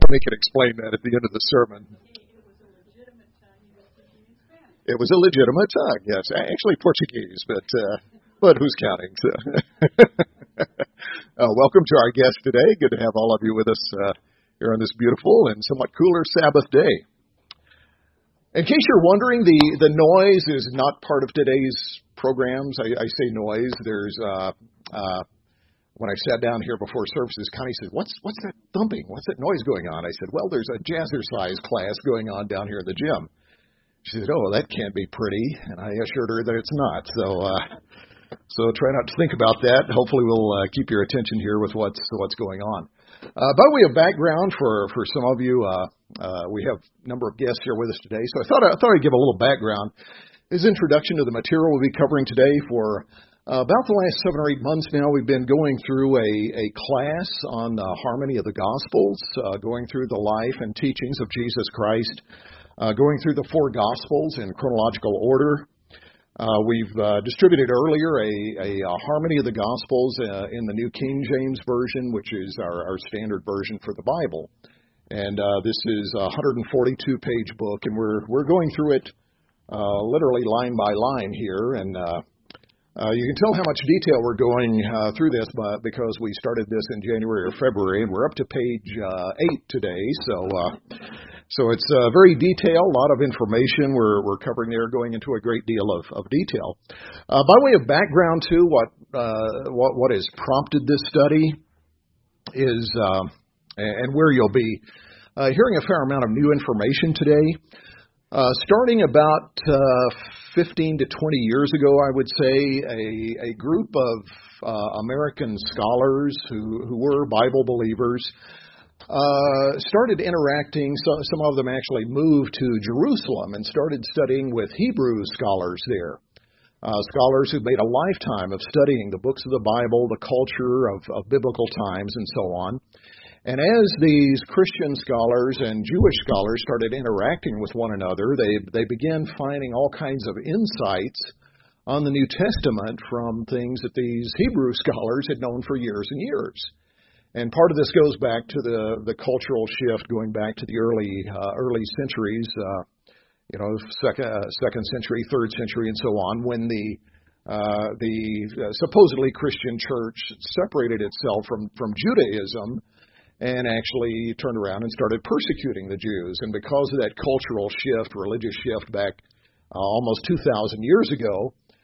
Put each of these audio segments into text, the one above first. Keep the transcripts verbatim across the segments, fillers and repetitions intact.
Tammy can explain that at the end of the sermon. It was a legitimate tongue, yes. Actually Portuguese, but uh, but who's counting? So. uh, welcome to our guest today. Good to have all of you with us uh, here on this beautiful and somewhat cooler Sabbath day. In case you're wondering, the, the noise is not part of today's programs. I, I say noise. There's uh, uh, when I sat down here before services, Connie said, "What's what's that thumping? What's that noise going on?" I said, "Well, there's a jazzercise class going on down here in the gym." She said, "Oh, that can't be pretty," and I assured her that it's not. So, uh, so try not to think about that. Hopefully, we'll uh, keep your attention here with what's what's going on. Uh, by way of background, for for some of you, uh, uh, we have a number of guests here with us today. So I thought I thought I'd give a little background. This introduction to the material we'll be covering today for uh, about the last seven or eight months now. We've been going through a a class on the harmony of the Gospels, uh, going through the life and teachings of Jesus Christ. Uh, going through the four Gospels in chronological order. Uh, we've uh, distributed earlier a, a, a Harmony of the Gospels uh, in the New King James Version, which is our, our standard version for the Bible. And uh, this is a one hundred forty-two page book, and we're we're going through it uh, literally line by line here. And uh, uh, you can tell how much detail we're going uh, through this, but because we started this in January or February, and we're up to page uh, eight today. So. Uh, So it's uh, very detailed, a lot of information we're we're covering there, going into a great deal of, of detail. Uh, by way of background, too, what uh, what what has prompted this study is, uh, and where you'll be uh, hearing a fair amount of new information today. Uh, starting about uh, fifteen to twenty years ago, I would say, a, a group of uh, American scholars who, who were Bible believers Uh, started interacting. So, some of them actually moved to Jerusalem and started studying with Hebrew scholars there. Uh, scholars who made a lifetime of studying the books of the Bible, the culture of, of biblical times, and so on. And as these Christian scholars and Jewish scholars started interacting with one another, they they began finding all kinds of insights on the New Testament from things that these Hebrew scholars had known for years and years. And part of this goes back to the, the cultural shift, going back to the early uh, early centuries, uh, you know, second uh, second century, third century, and so on, when the uh, the uh, supposedly Christian church separated itself from from Judaism and actually turned around and started persecuting the Jews. And because of that cultural shift, religious shift back uh, almost two thousand years ago.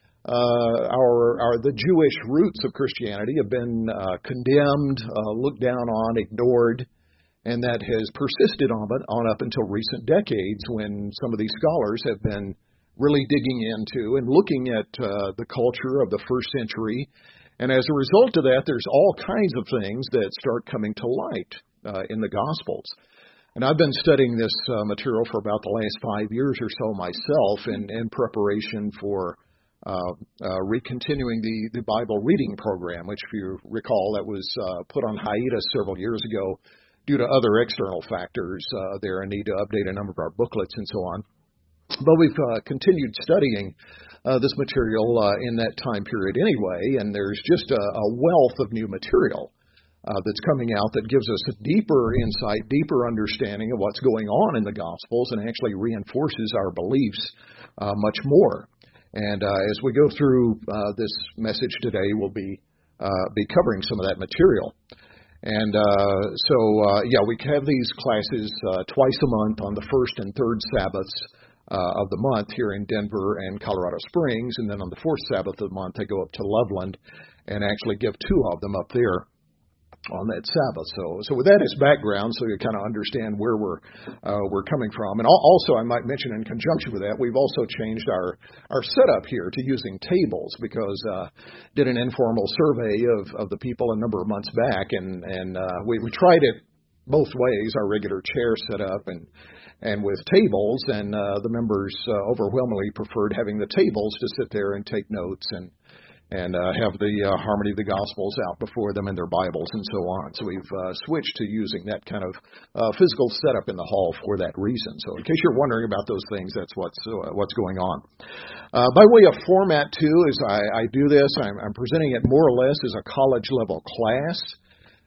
Uh, our, our the Jewish roots of Christianity have been uh, condemned, uh, looked down on, ignored, and that has persisted on, on up until recent decades, when some of these scholars have been really digging into and looking at uh, the culture of the first century. And as a result of that, there's all kinds of things that start coming to light uh, in the Gospels. And I've been studying this uh, material for about the last five years or so myself in, in preparation for Uh, uh, recontinuing the, the Bible reading program, which, if you recall, that was uh, put on hiatus several years ago due to other external factors uh, there, and need to update a number of our booklets and so on. But we've uh, continued studying uh, this material uh, in that time period anyway, and there's just a, a wealth of new material uh, that's coming out that gives us a deeper insight, deeper understanding of what's going on in the Gospels, and actually reinforces our beliefs uh, much more. And uh, as we go through uh, this message today, we'll be uh, be covering some of that material. And uh, so, uh, yeah, we have these classes uh, twice a month on the first and third Sabbaths uh, of the month here in Denver and Colorado Springs. And then on the fourth Sabbath of the month, they go up to Loveland and actually give two of them up there on that Sabbath. So, so with that as background, so you kind of understand where we're uh, we're coming from. And also, I might mention in conjunction with that, we've also changed our our setup here to using tables, because uh, did an informal survey of, of the people a number of months back, and and uh, we we tried it both ways, our regular chair setup and and with tables, and uh, the members uh, overwhelmingly preferred having the tables to sit there and take notes and. and uh, have the uh, Harmony of the Gospels out before them in their Bibles and so on. So we've uh, switched to using that kind of uh, physical setup in the hall for that reason. So in case you're wondering about those things, that's what's uh, what's going on. Uh, by way of format, too, as I, I do this, I'm, I'm presenting it more or less as a college-level class.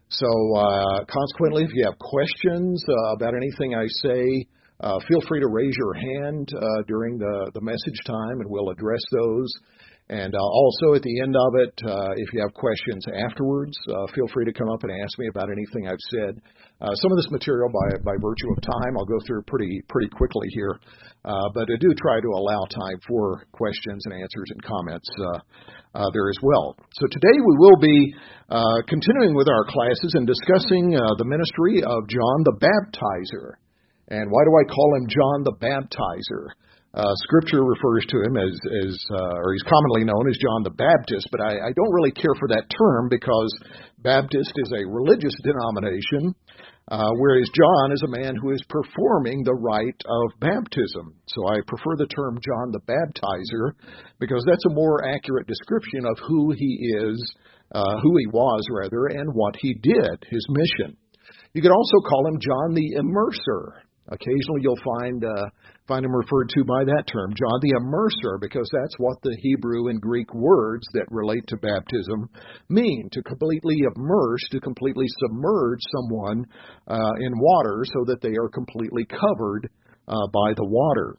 So uh, consequently, if you have questions uh, about anything I say, uh, feel free to raise your hand uh, during the, the message time, and we'll address those. And uh, also at the end of it, uh, if you have questions afterwards, uh, feel free to come up and ask me about anything I've said. Uh, some of this material, by by virtue of time, I'll go through pretty pretty quickly here, uh, but I do try to allow time for questions and answers and comments uh, uh, there as well. So today we will be uh, continuing with our classes and discussing uh, the ministry of John the Baptizer. And why do I call him John the Baptizer? Uh, scripture refers to him as, as uh, or he's commonly known as John the Baptist, but I, I don't really care for that term because Baptist is a religious denomination, uh, whereas John is a man who is performing the rite of baptism. So I prefer the term John the Baptizer because that's a more accurate description of who he is, uh, who he was rather, and what he did, his mission. You could also call him John the Immerser. Occasionally you'll find uh, find him referred to by that term, John the Immerser, because that's what the Hebrew and Greek words that relate to baptism mean, to completely immerse, to completely submerge someone uh, in water so that they are completely covered uh, by the water.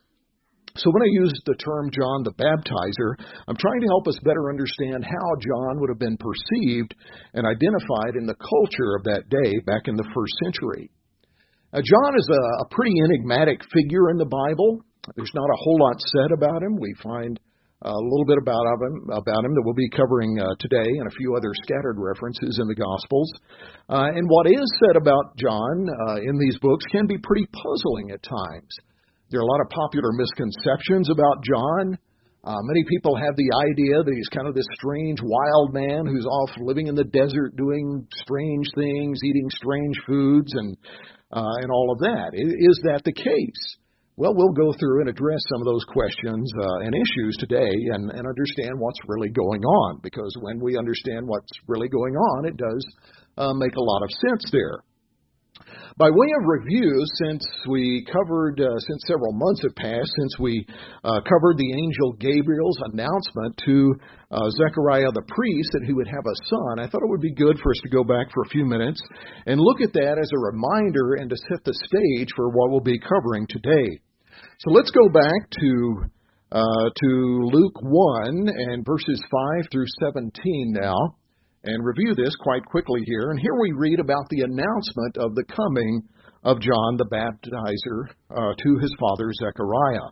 So when I use the term John the Baptizer, I'm trying to help us better understand how John would have been perceived and identified in the culture of that day back in the first century. Now, John is a, a pretty enigmatic figure in the Bible. There's not a whole lot said about him. We find a little bit about him, about him that we'll be covering uh, today, and a few other scattered references in the Gospels. Uh, and what is said about John uh, in these books can be pretty puzzling at times. There are a lot of popular misconceptions about John. Uh, many people have the idea that he's kind of this strange wild man who's off living in the desert doing strange things, eating strange foods, and uh, and all of that. Is that the case? Well, we'll go through and address some of those questions uh, and issues today and, and understand what's really going on, because when we understand what's really going on, it does uh, make a lot of sense there. By way of review, since we covered, uh, since several months have passed, since we uh, covered the angel Gabriel's announcement to uh, Zechariah the priest that he would have a son, I thought it would be good for us to go back for a few minutes and look at that as a reminder and to set the stage for what we'll be covering today. So let's go back to uh, to Luke one and verses five through seventeen now, and review this quite quickly here. And here we read about the announcement of the coming of John the Baptizer uh, to his father Zechariah.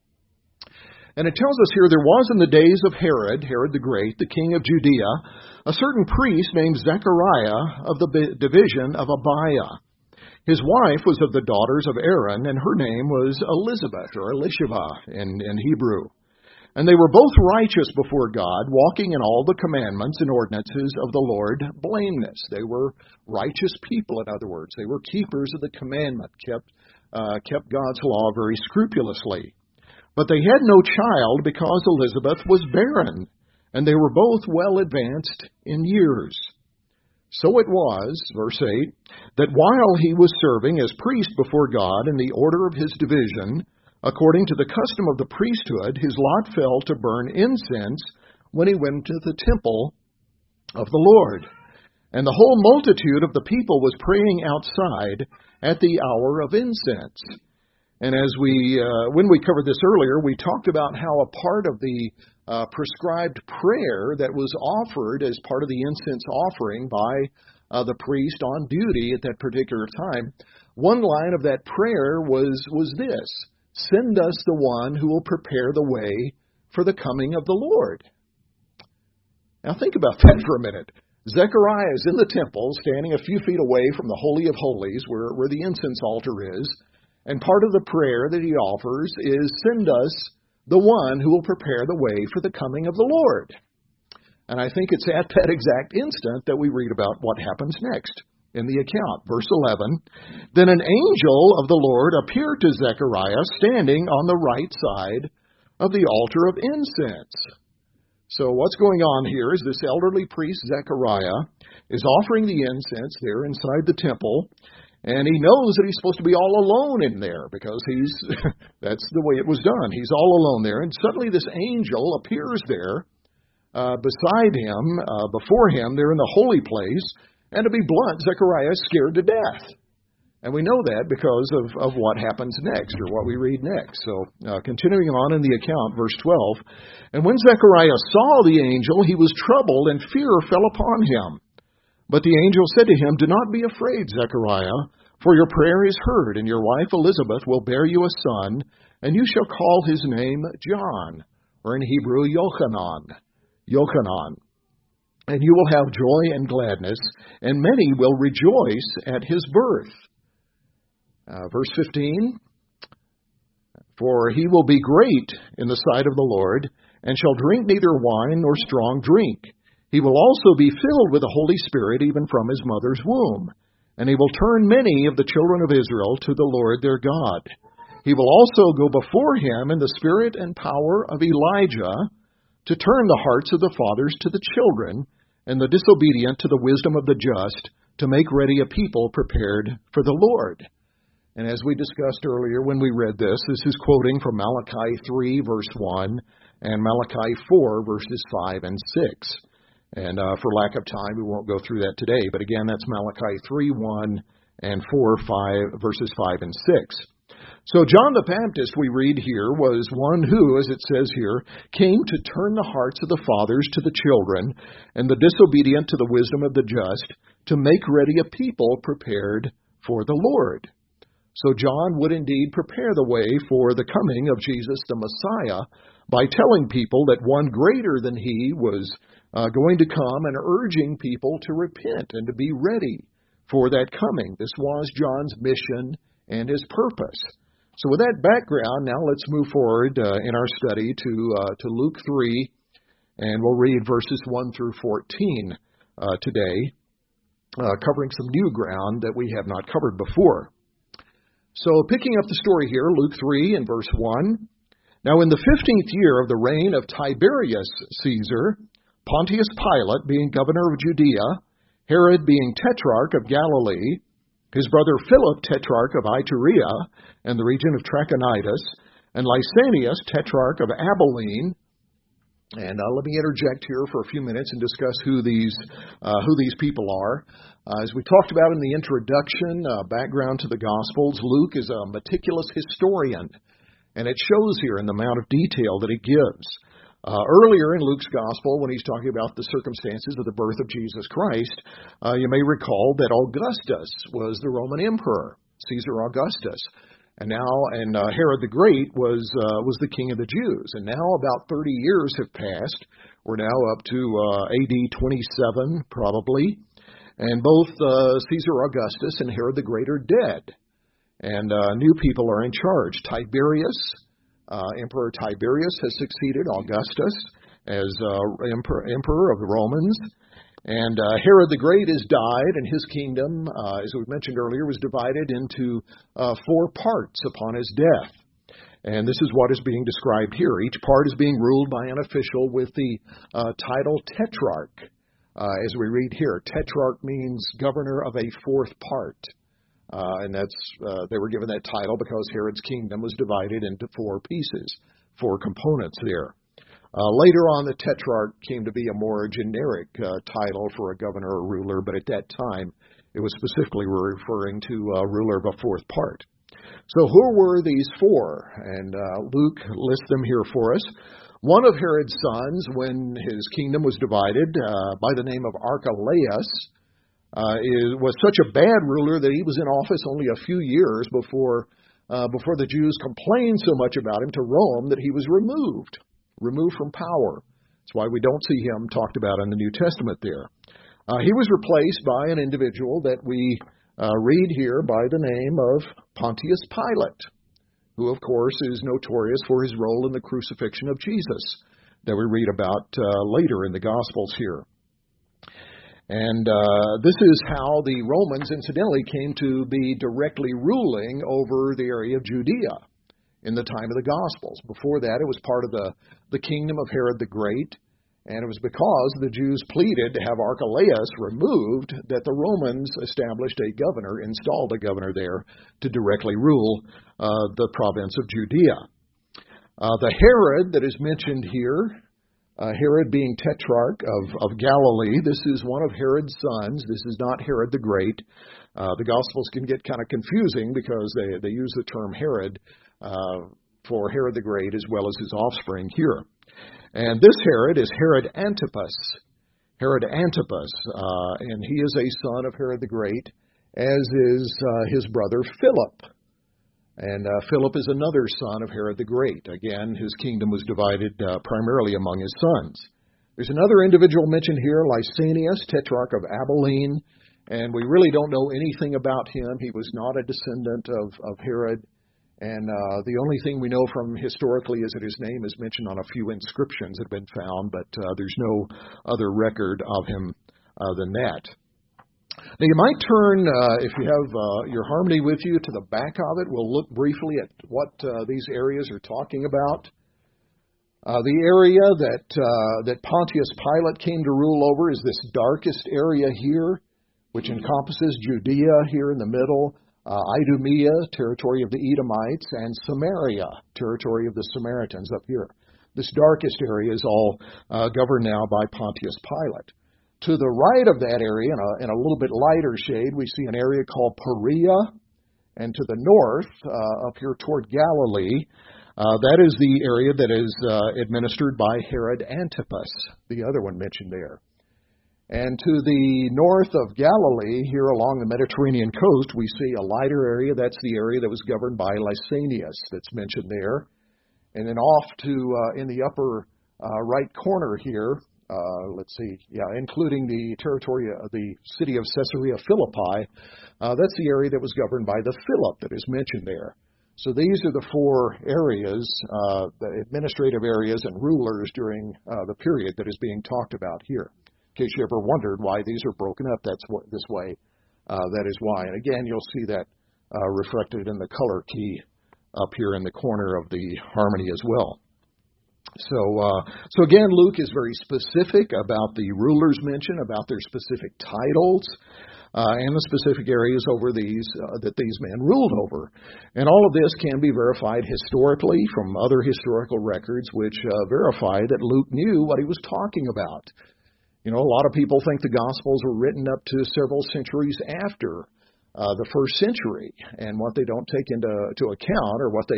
And it tells us here, there was in the days of Herod, Herod the Great, the king of Judea, a certain priest named Zechariah of the division of Abiah. His wife was of the daughters of Aaron, and her name was Elizabeth, or Elisheva in, in Hebrew. And they were both righteous before God, walking in all the commandments and ordinances of the Lord blameless. They were righteous people, in other words. They were keepers of the commandment, kept uh, kept God's law very scrupulously. But they had no child because Elizabeth was barren, and they were both well advanced in years. So it was, verse eight, that while he was serving as priest before God in the order of his division, according to the custom of the priesthood, his lot fell to burn incense when he went to the temple of the Lord. And the whole multitude of the people was praying outside at the hour of incense. And as we, uh, when we covered this earlier, we talked about how a part of the uh, prescribed prayer that was offered as part of the incense offering by uh, the priest on duty at that particular time, one line of that prayer was was this: "Send us the one who will prepare the way for the coming of the Lord." Now think about that for a minute. Zechariah is in the temple, standing a few feet away from the Holy of Holies, where, where the incense altar is, and part of the prayer that he offers is, "Send us the one who will prepare the way for the coming of the Lord." And I think it's at that exact instant that we read about what happens next in the account. Verse eleven, "Then an angel of the Lord appeared to Zechariah standing on the right side of the altar of incense." So what's going on here is this elderly priest, Zechariah, is offering the incense there inside the temple, and he knows that he's supposed to be all alone in there because he's that's the way it was done. He's all alone there, and suddenly this angel appears there uh, beside him, uh, before him, there in the holy place. And to be blunt, Zechariah is scared to death. And we know that because of, of what happens next, or what we read next. So, uh, continuing on in the account, verse twelve, and when Zechariah saw the angel, he was troubled, and fear fell upon him. But the angel said to him, do not be afraid, Zechariah, for your prayer is heard, and your wife Elizabeth will bear you a son, and you shall call his name John, or in Hebrew, Yochanan. Yochanan. And you will have joy and gladness, and many will rejoice at his birth. Uh, verse fifteen, for he will be great in the sight of the Lord, and shall drink neither wine nor strong drink. He will also be filled with the Holy Spirit even from his mother's womb. And he will turn many of the children of Israel to the Lord their God. He will also go before him in the spirit and power of Elijah, to turn the hearts of the fathers to the children, and the disobedient to the wisdom of the just, to make ready a people prepared for the Lord. And as we discussed earlier when we read this, this is quoting from Malachi three, verse one, and Malachi four, verses five and six. And uh, for lack of time, we won't go through that today. But again, that's Malachi three, one, and four, five, verses five and six. So John the Baptist, we read here, was one who, as it says here, came to turn the hearts of the fathers to the children, and the disobedient to the wisdom of the just, to make ready a people prepared for the Lord. So John would indeed prepare the way for the coming of Jesus the Messiah by telling people that one greater than he was uh, going to come, and urging people to repent and to be ready for that coming. This was John's mission and his purpose. So with that background, now let's move forward uh, in our study to uh, to Luke three, and we'll read verses one through fourteen uh, today, uh, covering some new ground that we have not covered before. So picking up the story here, Luke three and verse one. Now in the fifteenth year of the reign of Tiberius Caesar, Pontius Pilate being governor of Judea, Herod being tetrarch of Galilee, his brother Philip tetrarch of Iturea and the region of Trachonitis, and Lysanias tetrarch of Abilene. And uh, let me interject here for a few minutes and discuss who these uh, who these people are. Uh, as we talked about in the introduction, uh, background to the Gospels, Luke is a meticulous historian, and it shows here in the amount of detail that he gives. Uh, earlier in Luke's Gospel, when he's talking about the circumstances of the birth of Jesus Christ, uh, you may recall that Augustus was the Roman emperor, Caesar Augustus. And now, and uh, Herod the Great was uh, was the king of the Jews. And now about thirty years have passed. We're now up to uh, A D twenty-seven, probably. And both uh, Caesar Augustus and Herod the Great are dead. And uh, new people are in charge. Tiberius, uh, Emperor Tiberius has succeeded Augustus as uh, emperor, emperor of the Romans. And uh, Herod the Great has died, and his kingdom, uh, as we mentioned earlier, was divided into uh, four parts upon his death. And this is what is being described here. Each part is being ruled by an official with the uh, title Tetrarch. Uh, as we read here, Tetrarch means governor of a fourth part. Uh, and that's uh, they were given that title because Herod's kingdom was divided into four pieces, four components there. Uh, later on, the Tetrarch came to be a more generic uh, title for a governor or ruler, but at that time, it was specifically referring to a ruler of a fourth part. So who were these four? And uh, Luke lists them here for us. One of Herod's sons, when his kingdom was divided, uh, by the name of Archelaus, uh, is, was such a bad ruler that he was in office only a few years before, uh, before the Jews complained so much about him to Rome that he was removed. removed from power. That's why we don't see him talked about in the New Testament there. Uh, he was replaced by an individual that we uh, read here by the name of Pontius Pilate, who, of course, is notorious for his role in the crucifixion of Jesus that we read about uh, later in the Gospels here. And uh, this is how the Romans, incidentally, came to be directly ruling over the area of Judea in the time of the Gospels. Before that, it was part of the, the kingdom of Herod the Great, and it was because the Jews pleaded to have Archelaus removed that the Romans established a governor, installed a governor there to directly rule uh, the province of Judea. Uh, the Herod that is mentioned here Uh, Herod being tetrarch of, of Galilee. This is one of Herod's sons. This is not Herod the Great. Uh, the Gospels can get kind of confusing because they, they use the term Herod uh, for Herod the Great as well as his offspring here. And this Herod is Herod Antipas. Herod Antipas, uh, and he is a son of Herod the Great, as is uh, his brother Philip. And uh, Philip is another son of Herod the Great. Again, his kingdom was divided uh, primarily among his sons. There's another individual mentioned here, Lysanias, tetrarch of Abilene, and we really don't know anything about him. He was not a descendant of, of Herod, and uh, the only thing we know from historically is that his name is mentioned on a few inscriptions that have been found, but uh, there's no other record of him uh, than that. Now, you might turn, uh, if you have uh, your harmony with you, to the back of it. We'll look briefly at what uh, these areas are talking about. Uh, the area that uh, that Pontius Pilate came to rule over is this darkest area here, which encompasses Judea here in the middle, uh, Idumea, territory of the Edomites, and Samaria, territory of the Samaritans up here. This darkest area is all uh, governed now by Pontius Pilate. To the right of that area, in a, in a little bit lighter shade, we see an area called Perea. And to the north, uh, up here toward Galilee, uh, that is the area that is uh, administered by Herod Antipas, the other one mentioned there. And to the north of Galilee, here along the Mediterranean coast, we see a lighter area. That's the area that was governed by Lysanias that's mentioned there. And then off to, uh, in the upper uh, right corner here, Uh, let's see, yeah, including the territory of the city of Caesarea Philippi. Uh, that's the area that was governed by the Philip that is mentioned there. So these are the four areas, uh, the administrative areas and rulers during uh, the period that is being talked about here. In case you ever wondered why these are broken up, that's what this way. Uh, that is why. And again, you'll see that uh, reflected in the color key up here in the corner of the harmony as well. So, uh, so again, Luke is very specific about the rulers mentioned, about their specific titles, uh, and the specific areas over these uh, that these men ruled over. And all of this can be verified historically from other historical records, which uh, verify that Luke knew what he was talking about. You know, a lot of people think the Gospels were written up to several centuries after uh, the first century, and what they don't take into to account, or what they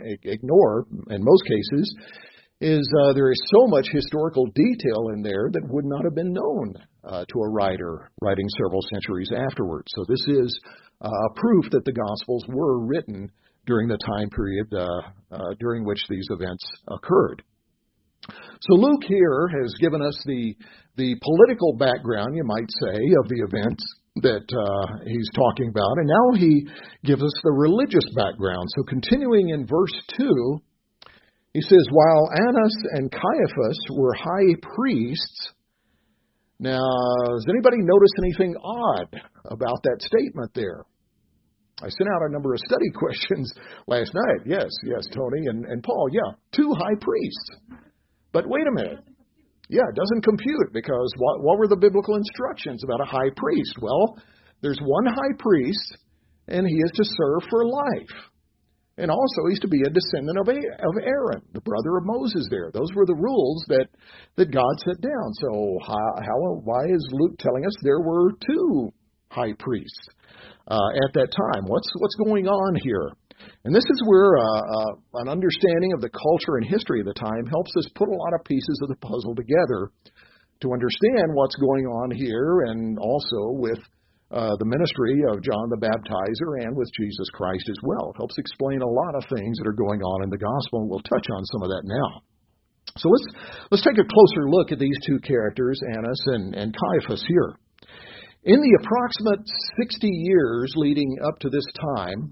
ignore in most cases, is uh, there is so much historical detail in there that would not have been known uh, to a writer writing several centuries afterwards. So this is uh, proof that the Gospels were written during the time period uh, uh, during which these events occurred. So Luke here has given us the the political background, you might say, of the events that uh, he's talking about, and now he gives us the religious background. So continuing in verse two, he says, while Annas and Caiaphas were high priests. Now, does anybody notice anything odd about that statement there? I sent out a number of study questions last night. Yes, yes, Tony and, and Paul. Yeah, two high priests. But wait a minute. Yeah, it doesn't compute, because what, what were the biblical instructions about a high priest? Well, there's one high priest, and he is to serve for life. And also, he's to be a descendant of Aaron, the brother of Moses there. Those were the rules that, that God set down. So how, how why is Luke telling us there were two high priests uh, at that time? What's what's going on here? And this is where uh, uh, an understanding of the culture and history of the time helps us put a lot of pieces of the puzzle together to understand what's going on here, and also with Uh, the ministry of John the Baptizer and with Jesus Christ as well. It helps explain a lot of things that are going on in the gospel, and we'll touch on some of that now. So let's let's take a closer look at these two characters, Annas and, and Caiaphas here. In the approximate sixty years leading up to this time,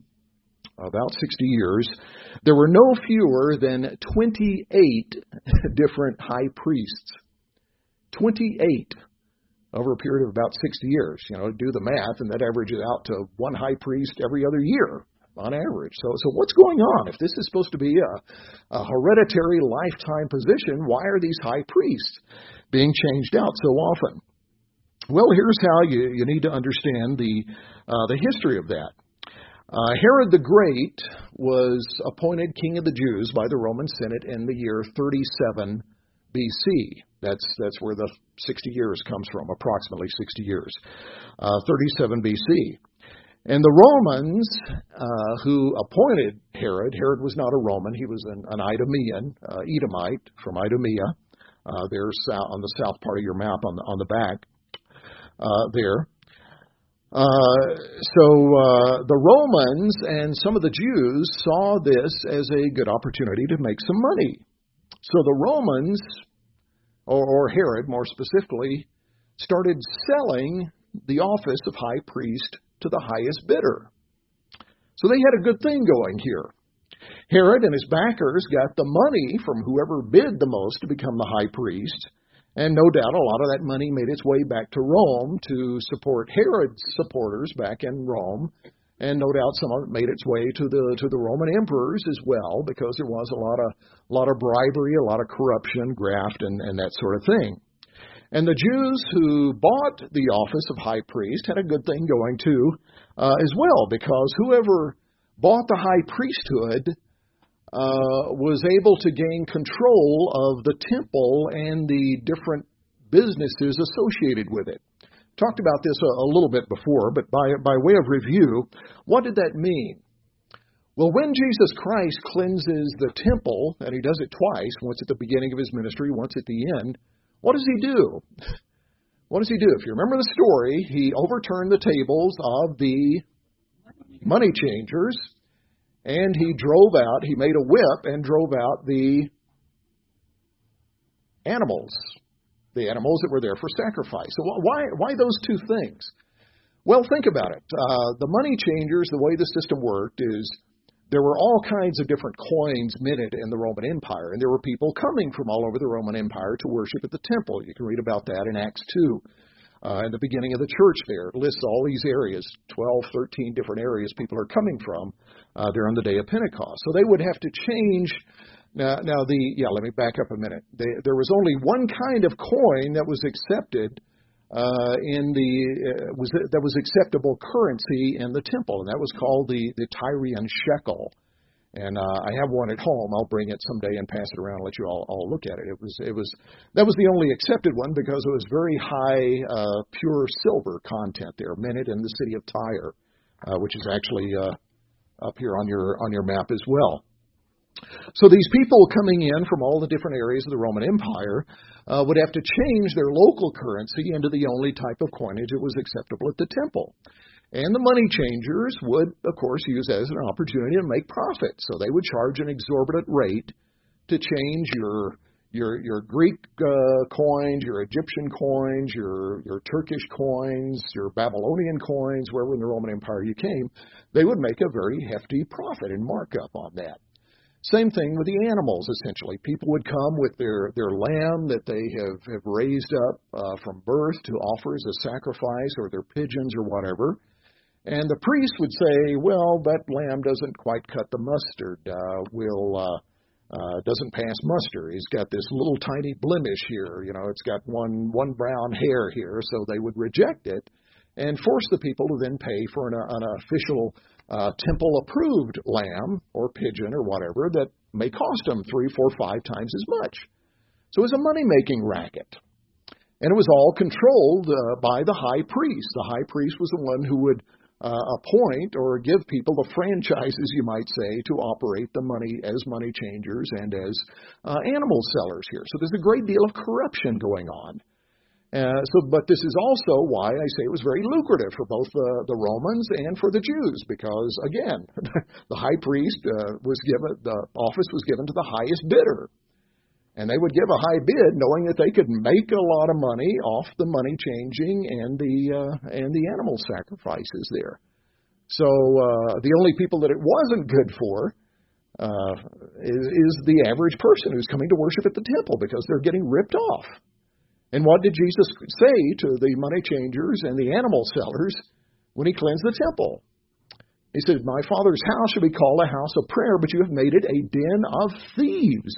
about sixty years, there were no fewer than twenty-eight different high priests. twenty-eight. Over a period of about sixty years. You know, do the math, and that averages out to one high priest every other year on average. So so what's going on? If this is supposed to be a, a hereditary lifetime position, why are these high priests being changed out so often? Well, here's how you, you need to understand the, uh, the history of that. Uh, Herod the Great was appointed king of the Jews by the Roman Senate in the year thirty-seven B B C. That's that's where the sixty years comes from, approximately sixty years. Uh, thirty-seven B C. And the Romans uh, who appointed Herod, Herod was not a Roman, he was an, an Idumean, uh, Edomite from Idumea. Uh, there's on the south part of your map on the, on the back uh, there. Uh, so uh, the Romans and some of the Jews saw this as a good opportunity to make some money. So the Romans, or, or Herod more specifically, started selling the office of high priest to the highest bidder. So they had a good thing going here. Herod and his backers got the money from whoever bid the most to become the high priest. And no doubt a lot of that money made its way back to Rome to support Herod's supporters back in Rome. And no doubt some of it made its way to the to the Roman emperors as well, because there was a lot of a lot of bribery, a lot of corruption, graft, and, and that sort of thing. And the Jews who bought the office of high priest had a good thing going too uh, as well, because whoever bought the high priesthood Uh, was able to gain control of the temple and the different businesses associated with it. Talked about this a, a little bit before, but by, by way of review, what did that mean? Well, when Jesus Christ cleanses the temple, and he does it twice, once at the beginning of his ministry, once at the end, what does he do? What does he do? If you remember the story, he overturned the tables of the money changers, and he drove out, he made a whip and drove out the animals, the animals that were there for sacrifice. So why why those two things? Well, think about it. Uh, the money changers, the way the system worked is there were all kinds of different coins minted in the Roman Empire, and there were people coming from all over the Roman Empire to worship at the temple. You can read about that in Acts two. Uh, in the beginning of the church there, it lists all these areas, twelve, thirteen different areas people are coming from uh, there on the day of Pentecost. So they would have to change. Now, now the yeah, let me back up a minute. They, there was only one kind of coin that was accepted uh, in the uh, was that was acceptable currency in the temple, and that was called the the Tyrian shekel. And uh, I have one at home. I'll bring it someday and pass it around and let you all, all look at it. It was it was that was the only accepted one because it was very high uh, pure silver content there, minted in the city of Tyre, uh, which is actually uh, up here on your on your map as well. So these people coming in from all the different areas of the Roman Empire uh, would have to change their local currency into the only type of coinage that was acceptable at the temple. And the money changers would, of course, use that as an opportunity to make profit. So they would charge an exorbitant rate to change your your your Greek uh, coins, your Egyptian coins, your your Turkish coins, your Babylonian coins, wherever in the Roman Empire you came. They would make a very hefty profit and markup on that. Same thing with the animals, essentially. People would come with their, their lamb that they have, have raised up uh, from birth to offer as a sacrifice, or their pigeons or whatever. And the priest would say, well, that lamb doesn't quite cut the mustard, uh, will, uh, uh, doesn't pass muster. He's got this little tiny blemish here. You know, it's got one, one brown hair here. So they would reject it and force the people to then pay for an, an official uh, temple-approved lamb or pigeon or whatever that may cost them three, four, five times as much. So it was a money-making racket. And it was all controlled uh, by the high priest. The high priest was the one who would Uh, appoint or give people the franchises, you might say, to operate the money as money changers and as uh, animal sellers here. So there's a great deal of corruption going on. Uh, so, but this is also why I say it was very lucrative for both the, the Romans and for the Jews, because again, the high priest uh, was given the office was given to the highest bidder. And they would give a high bid, knowing that they could make a lot of money off the money changing and the uh, and the animal sacrifices there. So uh, the only people that it wasn't good for uh, is, is the average person who's coming to worship at the temple, because they're getting ripped off. And what did Jesus say to the money changers and the animal sellers when he cleansed the temple? He said, "My Father's house shall be called a house of prayer, but you have made it a den of thieves."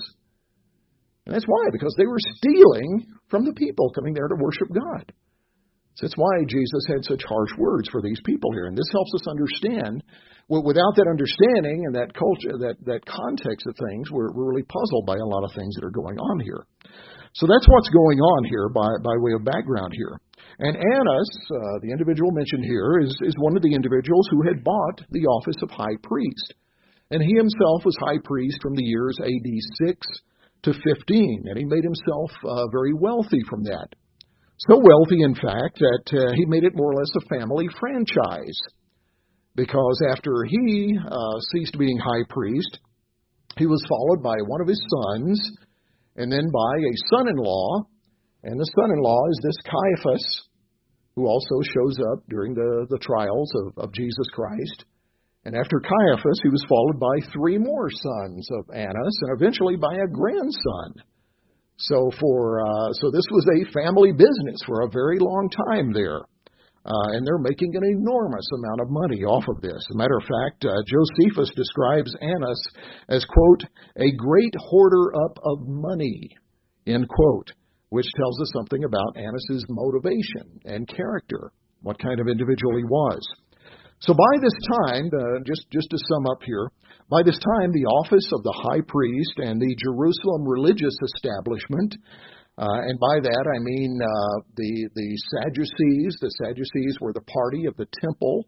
And that's why, because they were stealing from the people coming there to worship God. So that's why Jesus had such harsh words for these people here. And this helps us understand. Well, without that understanding and that culture, that, that context of things, we're, we're really puzzled by a lot of things that are going on here. So that's what's going on here by, by way of background here. And Annas, uh, the individual mentioned here, is, is one of the individuals who had bought the office of high priest. And he himself was high priest from the years A D six to fifteen, and he made himself uh, very wealthy from that. So wealthy, in fact, that uh, he made it more or less a family franchise. Because after he uh, ceased being high priest, he was followed by one of his sons, and then by a son-in-law. And the son-in-law is this Caiaphas, who also shows up during the, the trials of, of Jesus Christ. And after Caiaphas, he was followed by three more sons of Annas, and eventually by a grandson. So for uh, so this was a family business for a very long time there. Uh, and they're making an enormous amount of money off of this. As a matter of fact, uh, Josephus describes Annas as, quote, a great hoarder up of money, end quote, which tells us something about Annas' motivation and character, what kind of individual he was. So by this time, uh, just, just to sum up here, by this time the office of the high priest and the Jerusalem religious establishment, Uh, and by that I mean uh, the the Sadducees. The Sadducees were the party of the temple.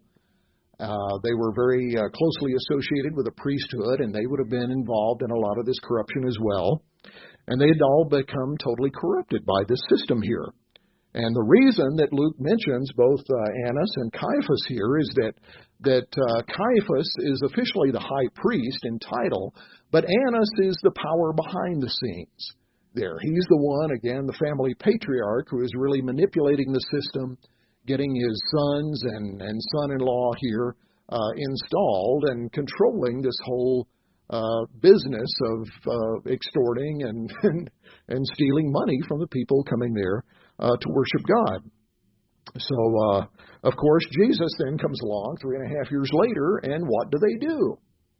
Uh, they were very uh, closely associated with the priesthood, and they would have been involved in a lot of this corruption as well. And they had all become totally corrupted by this system here. And the reason that Luke mentions both uh, Annas and Caiaphas here is that that uh, Caiaphas is officially the high priest in title, but Annas is the power behind the scenes. There. He's the one, again, the family patriarch who is really manipulating the system, getting his sons and, and son-in-law here uh, installed and controlling this whole uh, business of uh, extorting and, and and stealing money from the people coming there uh, to worship God. So, uh, of course, Jesus then comes along three and a half years later, and what do they do?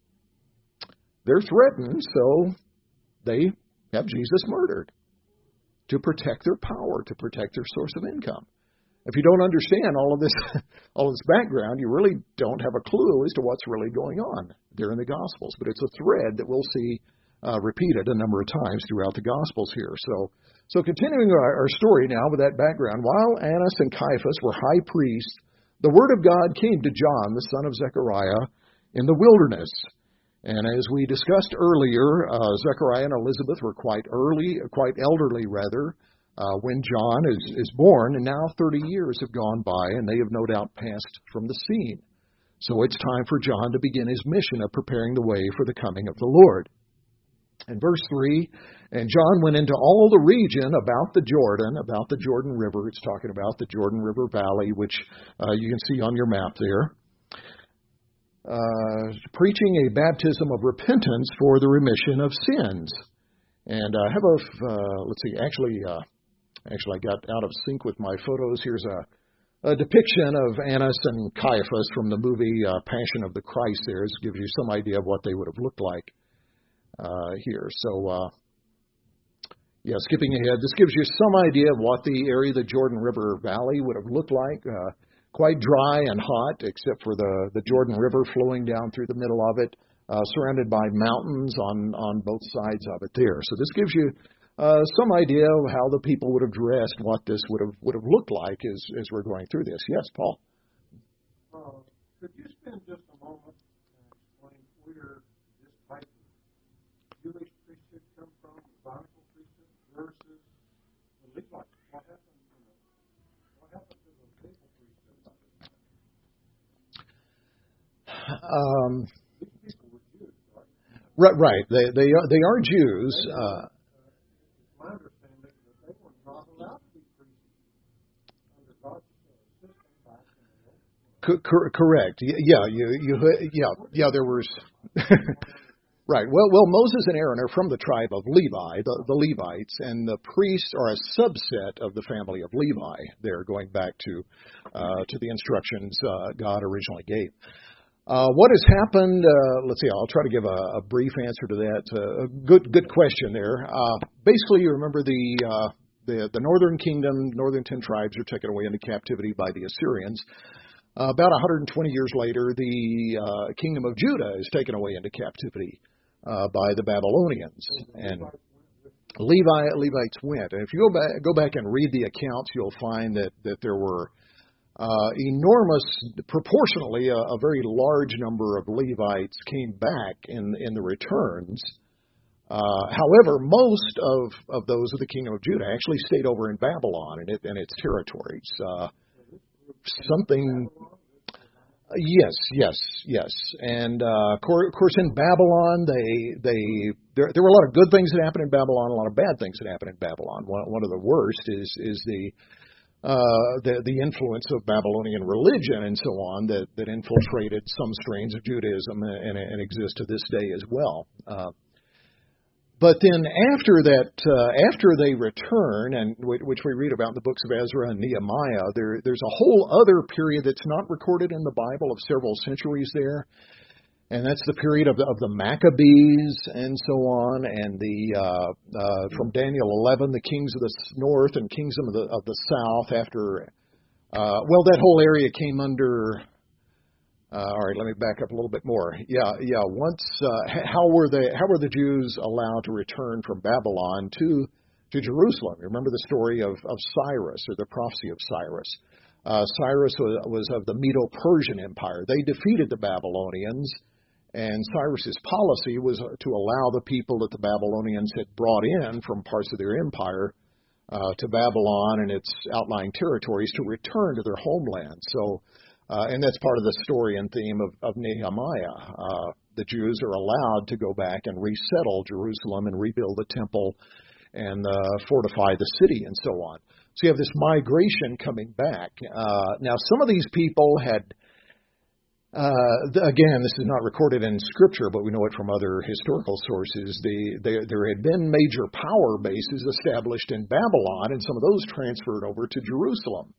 They're threatened, so they have Jesus murdered to protect their power, to protect their source of income. If you don't understand all of this, all of this background, you really don't have a clue as to what's really going on there in the Gospels. But it's a thread that we'll see uh, repeated a number of times throughout the Gospels here. So, so continuing our, our story now with that background, while Annas and Caiaphas were high priests, the word of God came to John, the son of Zechariah, in the wilderness. And as we discussed earlier, uh, Zechariah and Elizabeth were quite early, quite elderly rather, uh, when John is, is born, and now thirty years have gone by, and they have no doubt passed from the scene. So it's time for John to begin his mission of preparing the way for the coming of the Lord. In verse three, and John went into all the region about the Jordan, about the Jordan River. It's talking about the Jordan River Valley, which uh, you can see on your map there. Uh, preaching a baptism of repentance for the remission of sins. And I uh, have a, uh, let's see, actually, uh, actually I got out of sync with my photos. Here's a, a depiction of Annas and Caiaphas from the movie uh, Passion of the Christ there. This gives you some idea of what they would have looked like uh, here. So, uh, yeah, skipping ahead, this gives you some idea of what the area of the Jordan River Valley would have looked like. Uh, Quite dry and hot, except for the, the Jordan River flowing down through the middle of it, uh, surrounded by mountains on, on both sides of it there. So this gives you uh, some idea of how the people would have dressed, what this would have would have looked like as, as we're going through this. Yes, Paul? Uh, could you spend just a moment and explain where this type of Jewish priesthood comes from, the Levitical priesthood, versus the Levite? What happened, you know, what happened to the Levitical priesthood? Um, right, right. They they are, they are Jews. Uh, my understanding that they were not allowed to be priests under God's system back in the co- cor- correct. Yeah, you you yeah yeah. There was right. Well, well, Moses and Aaron are from the tribe of Levi, the, the Levites, and the priests are a subset of the family of Levi. They're going back to uh, to the instructions uh, God originally gave. Uh, what has happened? Uh, let's see. I'll try to give a, a brief answer to that. Uh, a good, good question there. Uh, basically, you remember the, uh, the the northern kingdom, northern ten tribes are taken away into captivity by the Assyrians. Uh, about one hundred twenty years later, the uh, kingdom of Judah is taken away into captivity uh, by the Babylonians. And Levi Levites went. And if you go back go back and read the accounts, you'll find that that there were uh, enormous, proportionally, a, a very large number of Levites came back in in the returns. Uh, however, most of, of those of the kingdom of Judah actually stayed over in Babylon and, it, and its territories. Uh, something, yes, yes, yes. And uh, of course, in Babylon, they they there, there were a lot of good things that happened in Babylon, a lot of bad things that happened in Babylon. One, one of the worst is is the uh, the the influence of Babylonian religion and so on that, that infiltrated some strains of Judaism and, and exists to this day as well. Uh, But then after that, uh, after they return, and w- which we read about in the books of Ezra and Nehemiah, there, there's a whole other period that's not recorded in the Bible of several centuries there, and that's the period of the, of the Maccabees and so on, and the uh, uh, from Daniel eleven, the kings of the north and kings of the of the south. After, uh, well, that whole area came under. Uh, all right, let me back up a little bit more. Yeah, yeah. Once, uh, how were they? How were the Jews allowed to return from Babylon to to Jerusalem? Remember the story of, of Cyrus, or the prophecy of Cyrus. Uh, Cyrus was, was of the Medo-Persian Empire. They defeated the Babylonians, and Cyrus's policy was to allow the people that the Babylonians had brought in from parts of their empire uh, to Babylon and its outlying territories to return to their homeland. So. Uh, and that's part of the story and theme of, of Nehemiah. Uh, the Jews are allowed to go back and resettle Jerusalem and rebuild the temple and uh, fortify the city and so on. So you have this migration coming back. Uh, now, some of these people had, uh, again, this is not recorded in Scripture, but we know it from other historical sources. The, they, there had been major power bases established in Babylon, and some of those transferred over to Jerusalem.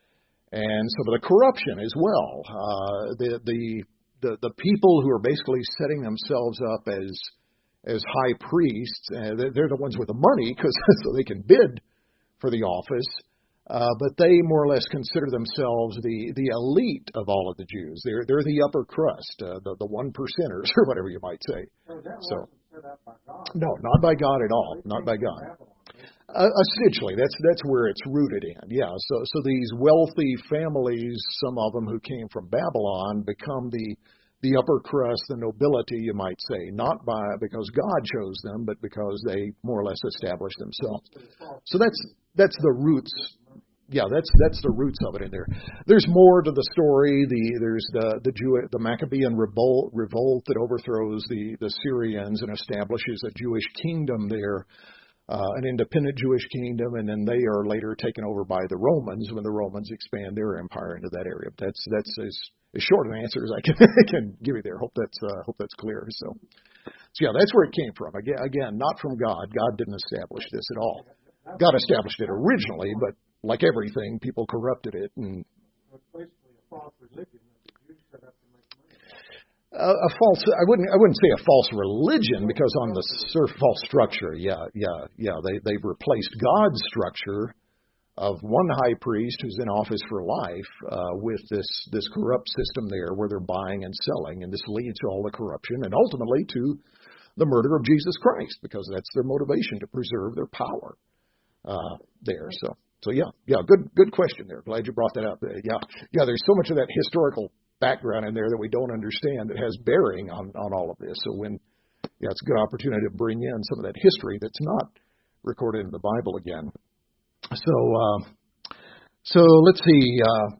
And some of the corruption as well. Uh, the, the the the people who are basically setting themselves up as as high priests, uh, they're the ones with the money because so they can bid for the office. Uh, but they more or less consider themselves the, the elite of all of the Jews. They're they're the upper crust, uh, the the one percenters or whatever you might say. So, that so wasn't set up by God. No, not by God at all. Not by God. Uh, essentially, that's that's where it's rooted in. Yeah. So so these wealthy families, some of them who came from Babylon, become the the upper crust, the nobility, you might say, not by because God chose them, but because they more or less established themselves. So that's that's the roots. Yeah, that's that's the roots of it in there. There's more to the story. The there's the the Jew the Maccabean revolt revolt that overthrows the the Syrians and establishes a Jewish kingdom there. Uh, an independent Jewish kingdom, and then they are later taken over by the Romans when the Romans expand their empire into that area. That's that's as, as short an answer as I can, can give you there. Hope that's uh, hope that's clear. So, so yeah, that's where it came from. Again, again, not from God. God didn't establish this at all. God established it originally, but like everything, people corrupted it. And it's basically a false religion that the Jews set up to make money. Uh, a false, I wouldn't, I wouldn't say a false religion because on the surf, false structure, yeah, yeah, yeah, they they've replaced God's structure of one high priest who's in office for life uh, with this this corrupt system there where they're buying and selling, and this leads to all the corruption and ultimately to the murder of Jesus Christ because that's their motivation to preserve their power uh, there. So, so yeah, yeah, good good question there. Glad you brought that up. Uh, yeah, yeah, there's so much of that historical background in there that we don't understand that has bearing on, on all of this. So when, yeah, it's a good opportunity to bring in some of that history that's not recorded in the Bible again. So, uh, so let's see. Uh,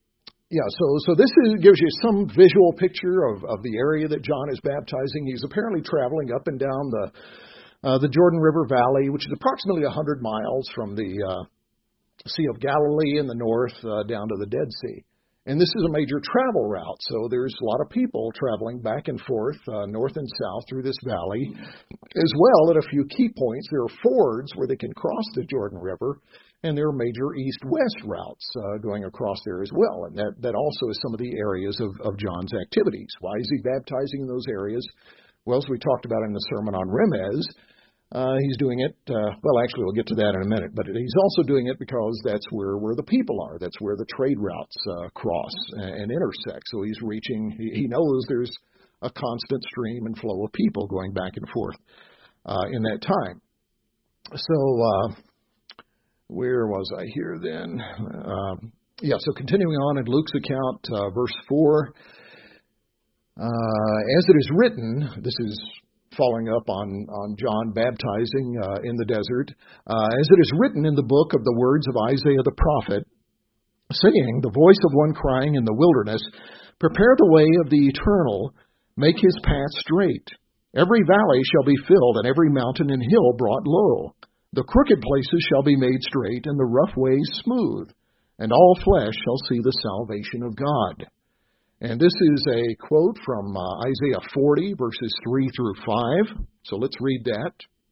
yeah, so so this is, gives you some visual picture of, of the area that John is baptizing. He's apparently traveling up and down the uh, the Jordan River Valley, which is approximately one hundred miles from the uh, Sea of Galilee in the north uh, down to the Dead Sea. And this is a major travel route, so there's a lot of people traveling back and forth, uh, north and south through this valley. As well, at a few key points, there are fords where they can cross the Jordan River, and there are major east-west routes uh, going across there as well. And that, that also is some of the areas of, of John's activities. Why is he baptizing in those areas? Well, as we talked about in the Sermon on Remez, Uh, he's doing it, uh, well, actually, we'll get to that in a minute, but he's also doing it because that's where, where the people are. That's where the trade routes uh, cross and, and intersect. So he's reaching, he, he knows there's a constant stream and flow of people going back and forth uh, in that time. so uh, where was I here then? Um, yeah, so continuing on in Luke's account, uh, verse four. Uh, as it is written, this is following up on, on John baptizing uh, in the desert, uh, as it is written in the book of the words of Isaiah the prophet, saying, the voice of one crying in the wilderness, prepare the way of the eternal, make his path straight. Every valley shall be filled, and every mountain and hill brought low. The crooked places shall be made straight, and the rough ways smooth, and all flesh shall see the salvation of God. And this is a quote from uh, Isaiah forty, verses three through five. So let's read that.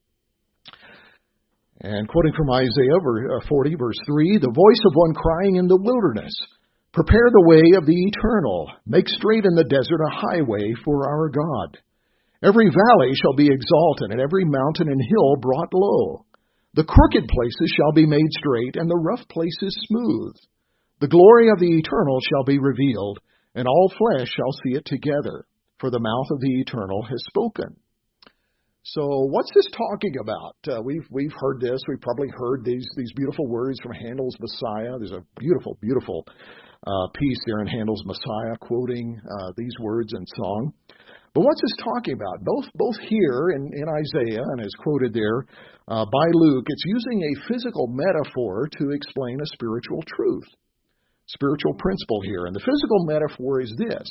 And quoting from Isaiah forty, verse three, the voice of one crying in the wilderness, prepare the way of the eternal, make straight in the desert a highway for our God. Every valley shall be exalted, and every mountain and hill brought low. The crooked places shall be made straight, and the rough places smooth. The glory of the eternal shall be revealed, and all flesh shall see it together, for the mouth of the eternal has spoken. So what's this talking about? Uh, we've we've heard this. We've probably heard these these beautiful words from Handel's Messiah. There's a beautiful, beautiful uh, piece there in Handel's Messiah quoting uh, these words in song. But what's this talking about? Both both here in, in Isaiah and as quoted there uh, by Luke, it's using a physical metaphor to explain a spiritual truth. Spiritual principle here. And the physical metaphor is this.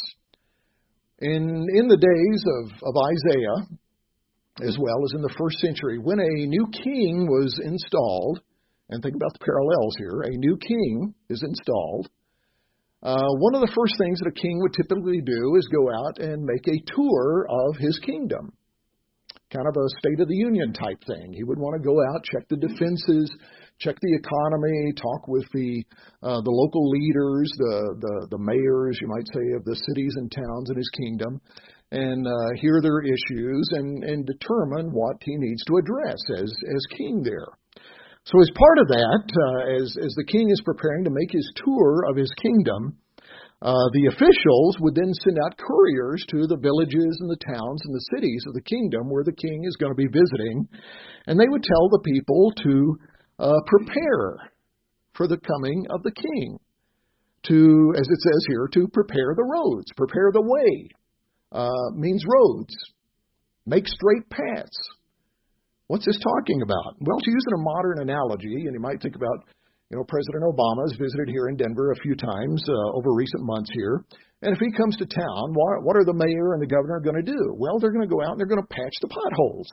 In in the days of, of Isaiah, as well as in the first century, when a new king was installed, and think about the parallels here, a new king is installed, uh, one of the first things that a king would typically do is go out and make a tour of his kingdom. Kind of a State of the Union type thing. He would want to go out, check the defenses, check the economy, talk with the uh, the local leaders, the, the the mayors, you might say, of the cities and towns in his kingdom, and uh, hear their issues and, and determine what he needs to address as as king there. So as part of that, uh, as as the king is preparing to make his tour of his kingdom, Uh, the officials would then send out couriers to the villages and the towns and the cities of the kingdom where the king is going to be visiting, and they would tell the people to uh, prepare for the coming of the king, to, as it says here, to prepare the roads, prepare the way, uh, means roads, make straight paths. What's this talking about? Well, to use a modern analogy, and you might think about You know, President Obama has visited here in Denver a few times uh, over recent months here. And if he comes to town, what, what are the mayor and the governor going to do? Well, they're going to go out and they're going to patch the potholes.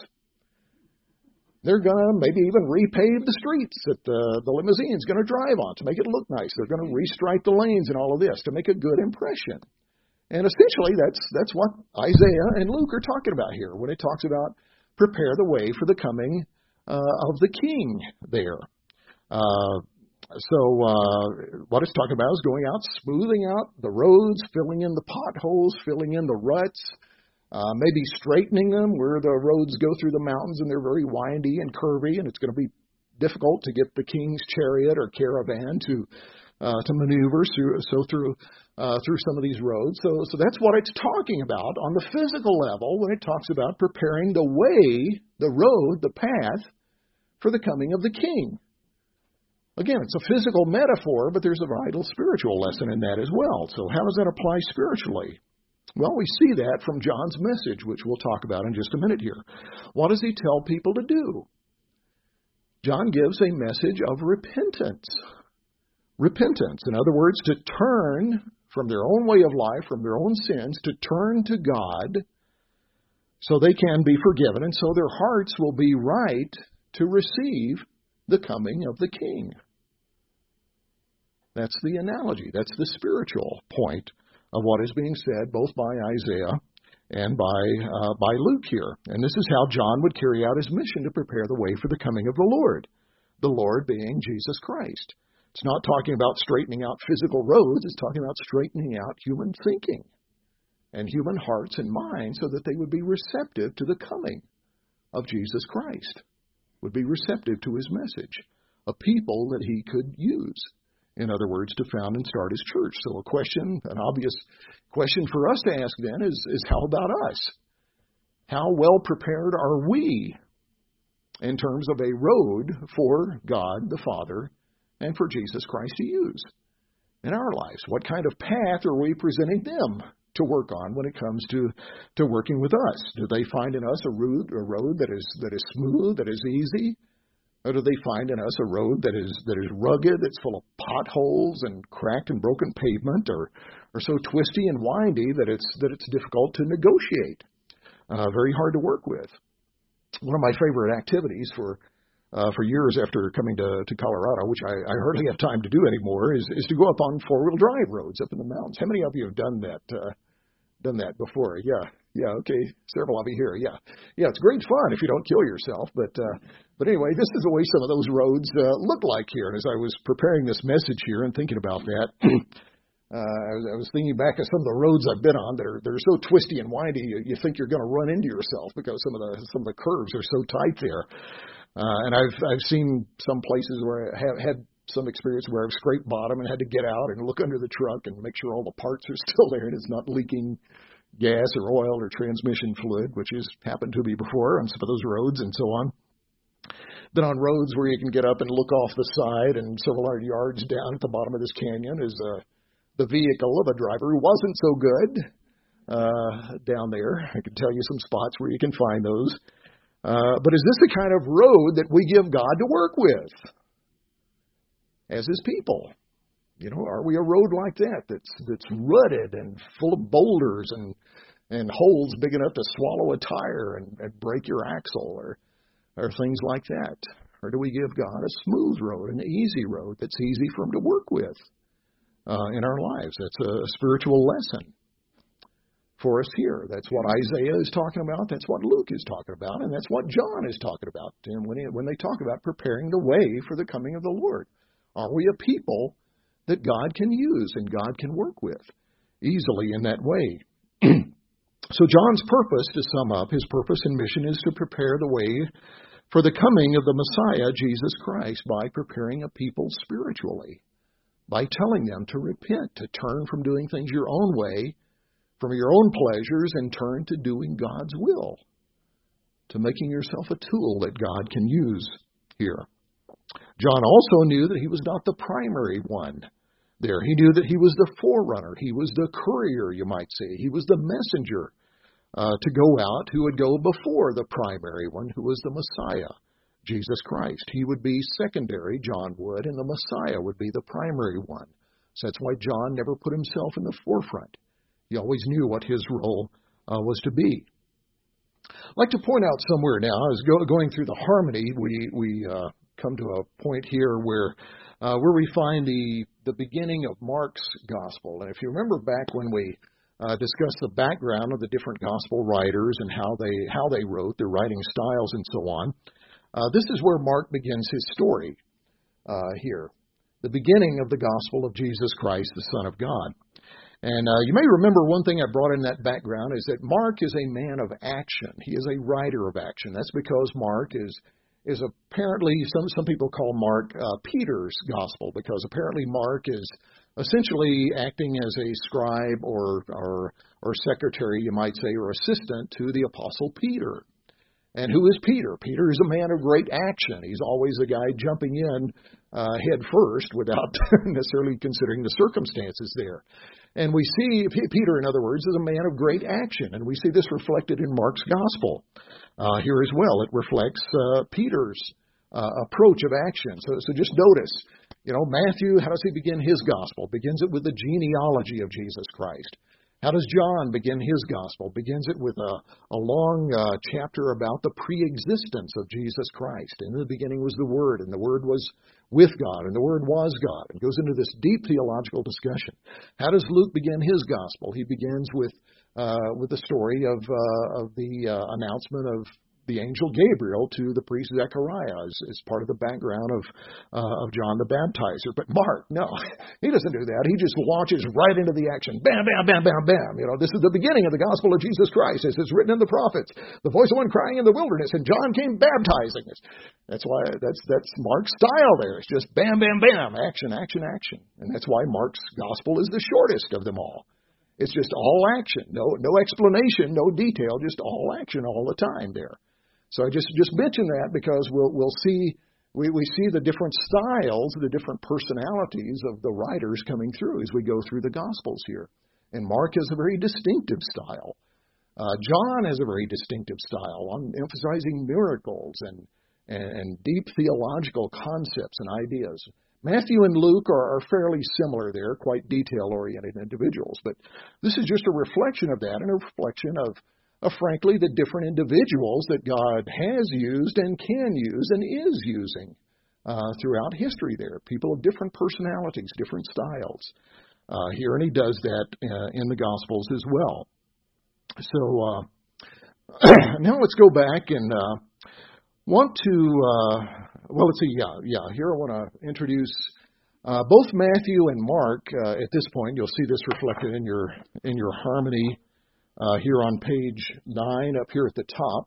They're going to maybe even repave the streets that the, the limousine is going to drive on to make it look nice. They're going to restripe the lanes and all of this to make a good impression. And essentially, that's that's what Isaiah and Luke are talking about here when it talks about prepare the way for the coming uh, of the king there. Uh, So uh, what it's talking about is going out, smoothing out the roads, filling in the potholes, filling in the ruts, uh, maybe straightening them where the roads go through the mountains and they're very windy and curvy, and it's going to be difficult to get the king's chariot or caravan to uh, to maneuver through, so through uh, through some of these roads. So, so that's what it's talking about on the physical level when it talks about preparing the way, the road, the path for the coming of the king. Again, it's a physical metaphor, but there's a vital spiritual lesson in that as well. So how does that apply spiritually? Well, we see that from John's message, which we'll talk about in just a minute here. What does he tell people to do? John gives a message of repentance. Repentance, in other words, to turn from their own way of life, from their own sins, to turn to God so they can be forgiven, and so their hearts will be right to receive the coming of the king. That's the analogy. That's the spiritual point of what is being said both by Isaiah and by uh, by Luke here. And this is how John would carry out his mission to prepare the way for the coming of the Lord, the Lord being Jesus Christ. It's not talking about straightening out physical roads. It's talking about straightening out human thinking and human hearts and minds so that they would be receptive to the coming of Jesus Christ, would be receptive to his message, a people that he could use, in other words, to found and start his church. So a question, an obvious question for us to ask then is, is how about us? How well prepared are we in terms of a road for God the Father and for Jesus Christ to use in our lives. What kind of path are we presenting them to work on when it comes to, to working with us? Do they find in us a road, a road that is that is smooth, that is easy? Or do they find in us a road that is that is rugged, that's full of potholes and cracked and broken pavement, or or so twisty and windy that it's that it's difficult to negotiate, uh, very hard to work with? One of my favorite activities for uh, for years after coming to, to Colorado, which I, I hardly have time to do anymore, is is to go up on four wheel drive roads up in the mountains. How many of you have done that? Uh, done that before? Yeah. Yeah, okay, several of you here, yeah. Yeah, it's great fun if you don't kill yourself, but uh, but anyway, this is the way some of those roads uh, look like here. And as I was preparing this message here and thinking about that, uh, I, was, I was thinking back of some of the roads I've been on that are, that are so twisty and windy, you, you think you're going to run into yourself because some of the some of the curves are so tight there. Uh, and I've I've seen some places where I have had some experience where I've scraped bottom and had to get out and look under the truck and make sure all the parts are still there and it's not leaking gas or oil or transmission fluid, which has happened to me before on some of those roads and so on. Been on roads where you can get up and look off the side, and several hundred yards down at the bottom of this canyon is uh, the vehicle of a driver who wasn't so good uh, down there. I can tell you some spots where you can find those. Uh, but is this the kind of road that we give God to work with as His people? You know, are we a road like that that's that's rutted and full of boulders and and holes big enough to swallow a tire and, and break your axle, or or things like that? Or do we give God a smooth road, an easy road that's easy for Him to work with uh, in our lives? That's a spiritual lesson for us here. That's what Isaiah is talking about. That's what Luke is talking about, and that's what John is talking about. And when he, when they talk about preparing the way for the coming of the Lord, are we a people that God can use and God can work with easily in that way? So John's purpose, to sum up, his purpose and mission is to prepare the way for the coming of the Messiah, Jesus Christ, by preparing a people spiritually, by telling them to repent, to turn from doing things your own way, from your own pleasures, and turn to doing God's will, to making yourself a tool that God can use here. John also knew that he was not the primary one there. He knew that he was the forerunner. He was the courier, you might say. He was the messenger uh, to go out who would go before the primary one, who was the Messiah, Jesus Christ. He would be secondary, John would, and the Messiah would be the primary one. So that's why John never put himself in the forefront. He always knew what his role uh, was to be. I'd like to point out somewhere now, as go, going through the harmony, we we uh, come to a point here where uh, where we find the the beginning of Mark's gospel. And if you remember back when we uh, discussed the background of the different gospel writers and how they how they wrote, their writing styles and so on, uh, this is where Mark begins his story uh, here, the beginning of the gospel of Jesus Christ, the Son of God. And uh, you may remember one thing I brought in that background is that Mark is a man of action. He is a writer of action. That's because Mark is is apparently, some some people call Mark uh, Peter's gospel, because apparently Mark is essentially acting as a scribe or or or secretary, you might say, or assistant to the Apostle Peter. And who is Peter? Peter is a man of great action. He's always a guy jumping in uh, head first without necessarily considering the circumstances there. And we see Peter, in other words, is a man of great action. And we see this reflected in Mark's gospel uh, here as well. It reflects uh, Peter's uh, approach of action. So, so just notice, you know, Matthew, how does he begin his gospel? Begins it with the genealogy of Jesus Christ. How does John begin his gospel? Begins it with a, a long uh, chapter about the pre-existence of Jesus Christ. In the beginning was the Word, and the Word was with God, and the Word was God. And goes into this deep theological discussion. How does Luke begin his gospel? He begins with uh, with the story of uh, of the uh, announcement of the angel Gabriel to the priest Zechariah as, as part of the background of uh, of John the Baptizer. But Mark, no, he doesn't do that. He just launches right into the action. Bam, bam, bam, bam, bam. You know, this is the beginning of the gospel of Jesus Christ, as is written in the prophets. The voice of one crying in the wilderness, and John came baptizing us. That's why that's that's Mark's style there. It's just bam, bam, bam, action, action, action. And that's why Mark's gospel is the shortest of them all. It's just all action, no no explanation, no detail, just all action all the time there. So I just just mention that because we'll we'll see we, we see the different styles, the different personalities of the writers coming through as we go through the Gospels here. And Mark has a very distinctive style. Uh, John has a very distinctive style on emphasizing miracles and, and, and deep theological concepts and ideas. Matthew and Luke are, are fairly similar there, quite detail-oriented individuals. But this is just a reflection of that and a reflection of, of, frankly, the different individuals that God has used and can use and is using uh, throughout history there. People of different personalities, different styles uh, here, and he does that uh, in the Gospels as well. So uh, now let's go back and uh, want to, uh, well, let's see, yeah, yeah. Here I want to introduce uh, both Matthew and Mark. Uh, at this point, you'll see this reflected in your in your harmony uh, here on page nine, up here at the top.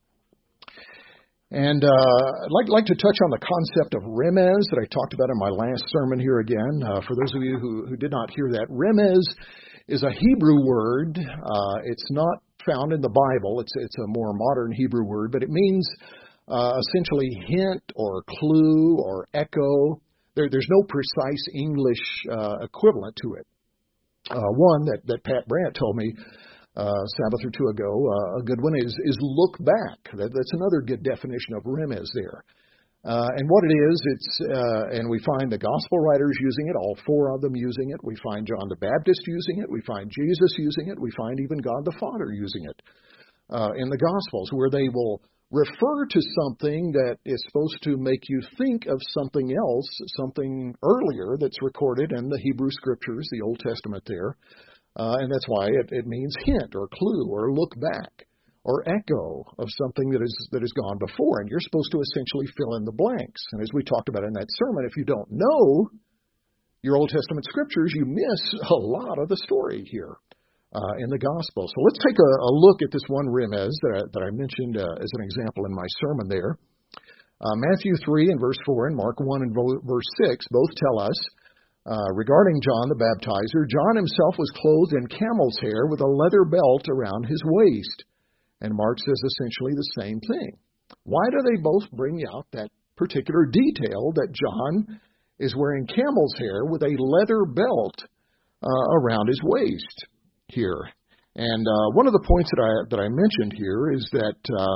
And uh, I'd like, like to touch on the concept of remez that I talked about in my last sermon here again. Uh, for those of you who, who did not hear that, remez is a Hebrew word. Uh, it's not found in the Bible. It's it's a more modern Hebrew word, but it means uh, essentially hint or clue or echo. There, there's no precise English uh, equivalent to it. Uh, one that, that Pat Brandt told me uh, Sabbath or two ago, uh, a good one is is look back. That, that's another good definition of remez there. Uh, and what it is, it's uh, and we find the gospel writers using it, all four of them using it. We find John the Baptist using it. We find Jesus using it. We find even God the Father using it uh, in the Gospels, where they will refer to something that is supposed to make you think of something else, something earlier that's recorded in the Hebrew Scriptures, the Old Testament there. Uh, and that's why it, it means hint or clue or look back, or echo of something that is that has gone before, and you're supposed to essentially fill in the blanks. And as we talked about in that sermon, if you don't know your Old Testament scriptures, you miss a lot of the story here uh, in the gospel. So let's take a, a look at this one remez that I, that I mentioned uh, as an example in my sermon there. Uh, Matthew three and verse four and Mark one and verse six both tell us uh, regarding John the Baptizer, John himself was clothed in camel's hair with a leather belt around his waist. And Mark says essentially the same thing. Why do they both bring out that particular detail that John is wearing camel's hair with a leather belt uh, around his waist here? And uh, one of the points that I that I mentioned here is that uh,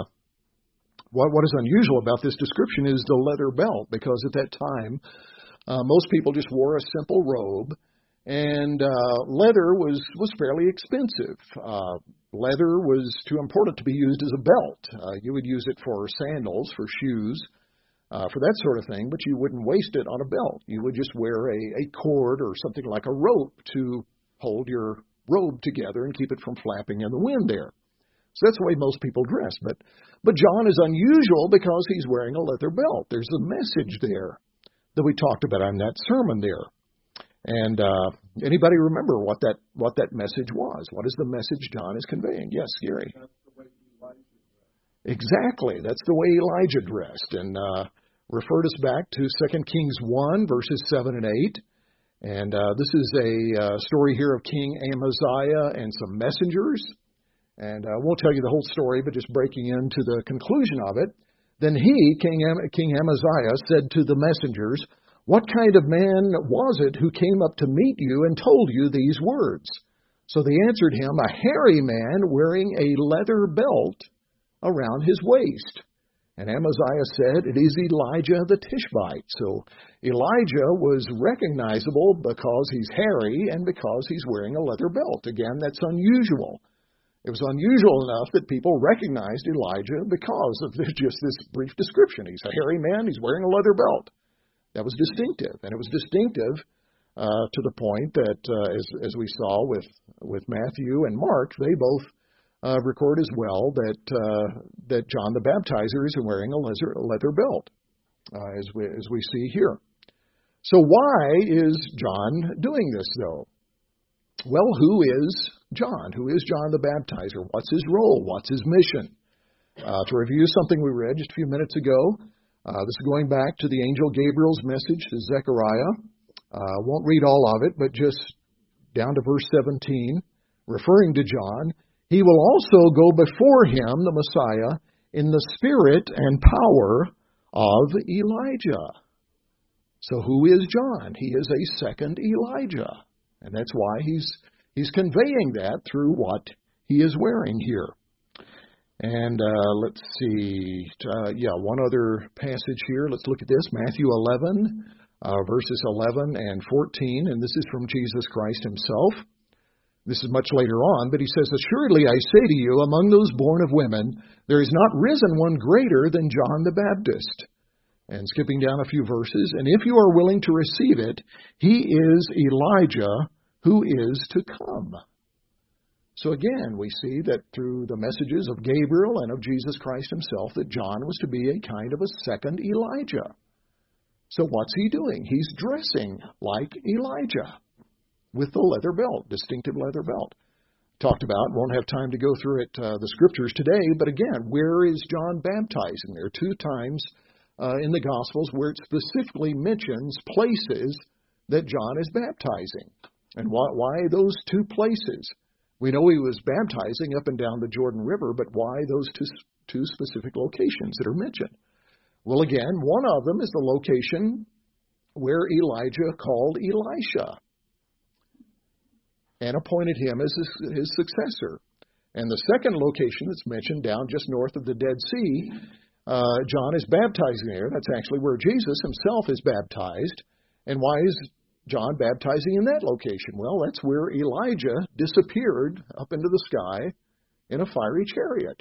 what what is unusual about this description is the leather belt, because at that time uh, most people just wore a simple robe. And uh, leather was, was fairly expensive. Uh, leather was too important to be used as a belt. Uh, you would use it for sandals, for shoes, uh, for that sort of thing, but you wouldn't waste it on a belt. You would just wear a, a cord or something like a rope to hold your robe together and keep it from flapping in the wind there. So that's the way most people dress. But, but John is unusual because he's wearing a leather belt. There's a message there that we talked about in that sermon there. And uh, anybody remember what that what that message was? What is the message John is conveying? Yes, Gary. That's the way Elijah dressed. Exactly. That's the way Elijah dressed. And uh, referred us back to Second Kings one, verses seven and eight. And uh, this is a uh, story here of King Amaziah and some messengers. And I uh, won't tell you the whole story, but just breaking into the conclusion of it. Then he, King, Am- King Amaziah, said to the messengers, "What kind of man was it who came up to meet you and told you these words?" So they answered him, "A hairy man wearing a leather belt around his waist." And Amaziah said, "It is Elijah the Tishbite." So Elijah was recognizable because he's hairy and because he's wearing a leather belt. Again, that's unusual. It was unusual enough that people recognized Elijah because of this, just this brief description. He's a hairy man, he's wearing a leather belt. That was distinctive, and it was distinctive uh, to the point that, uh, as, as we saw with, with Matthew and Mark, they both uh, record as well that uh, that John the Baptizer is wearing a leather, a leather belt, uh, as we as we see here. So why is John doing this, though? Well, who is John? Who is John the Baptizer? What's his role? What's his mission? Uh, to review something we read just a few minutes ago. Uh, this is going back to the angel Gabriel's message to Zechariah. I uh, won't read all of it, but just down to verse seventeen, referring to John. "He will also go before him," the Messiah, in the spirit and power of Elijah. So who is John? He is a second Elijah. And that's why he's he's conveying that through what he is wearing here. And uh, let's see, uh, yeah, one other passage here. Let's look at this, Matthew eleven, uh, verses eleven and fourteen, and this is from Jesus Christ himself. This is much later on, but he says, "Assuredly I say to you, among those born of women, there is not risen one greater than John the Baptist." And skipping down a few verses, "And if you are willing to receive it, he is Elijah who is to come." So again, we see that through the messages of Gabriel and of Jesus Christ himself, that John was to be a kind of a second Elijah. So what's he doing? He's dressing like Elijah with the leather belt, distinctive leather belt. Talked about, won't have time to go through it, uh, the scriptures today, but again, where is John baptizing? There are two times uh, in the Gospels where it specifically mentions places that John is baptizing. And why, why those two places? We know he was baptizing up and down the Jordan River, but why those two, two specific locations that are mentioned? Well, again, one of them is the location where Elijah called Elisha and appointed him as his, his successor. And the second location that's mentioned down just north of the Dead Sea, uh, John is baptizing there. That's actually where Jesus himself is baptized. And why is John baptizing in that location? Well, that's where Elijah disappeared up into the sky in a fiery chariot.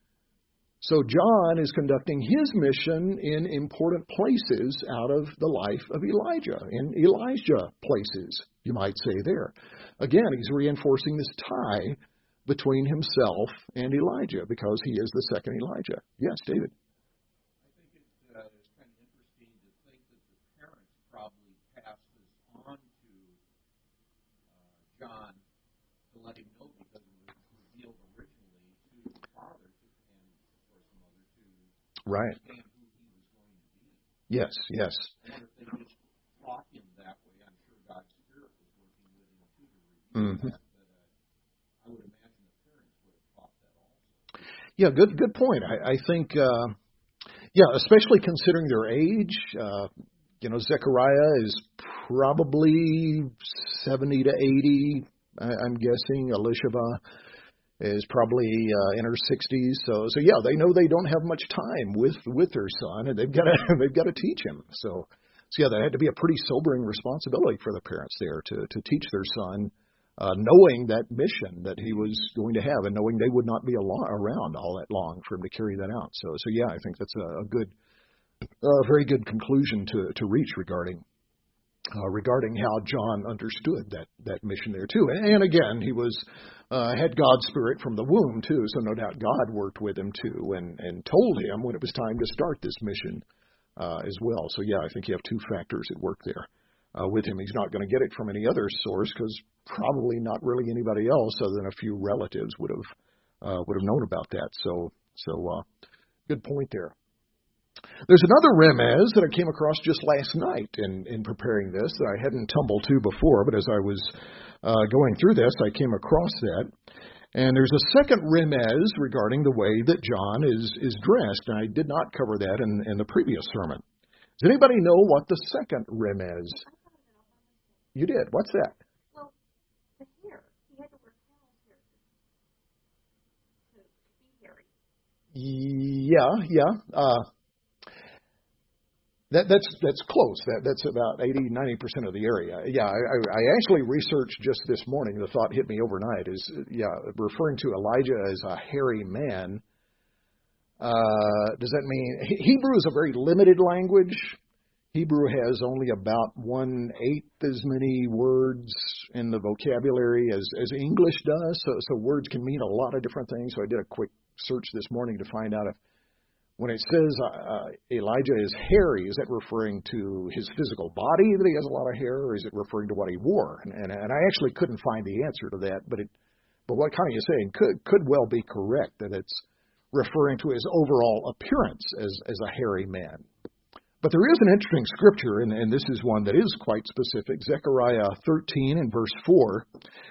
So John is conducting his mission in important places out of the life of Elijah, in Elijah places, you might say there. Again, he's reinforcing this tie between himself and Elijah because he is the second Elijah. Yes, David. I think it's, uh, it's kind of interesting to think that the parents probably passed this on to uh, John to let him know because it was revealed originally to the father to, and, of course, the mother to right. understand who he was going to be. Yes, yes. I wonder if they just taught him that way. I'm sure God's Spirit was working with him too to reveal Mm-hmm. that. But uh, I would imagine the parents would have taught that also. Yeah, good good point. I, I think, uh, yeah, especially considering their age. Uh, you know, Zechariah is probably seventy to eighty, I, I'm guessing. Elisheva is probably uh, in her sixties. So, so yeah, they know they don't have much time with, with their son, and they've got to they've got to teach him. So, so yeah, that had to be a pretty sobering responsibility for the parents there to to teach their son. Uh, knowing that mission that he was going to have and knowing they would not be al- around all that long for him to carry that out. So, so yeah, I think that's a, a good, uh, very good conclusion to, to reach regarding, uh, regarding how John understood that, that mission there too. And, and again, he was, uh, had God's Spirit from the womb too. So no doubt God worked with him too and, and told him when it was time to start this mission, uh, as well. So yeah, I think you have two factors at work there. Uh, with him, he's not going to get it from any other source because probably not really anybody else other than a few relatives would have uh, would have known about that. So, so uh, good point there. There's another remez that I came across just last night in, in preparing this that I hadn't tumbled to before, but as I was uh, going through this, I came across that. And there's a second remez regarding the way that John is is dressed, and I did not cover that in, in the previous sermon. Does anybody know what the second remez? You did. What's that? Well, the hair. He had to wear camel hair to, to be hairy. Yeah, yeah. Uh, that, that's that's close. That that's about eighty, ninety percent of the area. Yeah, I, I actually researched just this morning. The thought hit me overnight. Is yeah, referring to Elijah as a hairy man. Uh, does that mean Hebrew is a very limited language? Hebrew has only about one-eighth as many words in the vocabulary as, as English does, so, so words can mean a lot of different things. So I did a quick search this morning to find out if when it says uh, Elijah is hairy, is that referring to his physical body, that he has a lot of hair, or is it referring to what he wore? And, and, and I actually couldn't find the answer to that, but it, but what Connie is saying could, could well be correct, that it's referring to his overall appearance as, as a hairy man. But there is an interesting scripture, and, and this is one that is quite specific, Zechariah thirteen and verse four.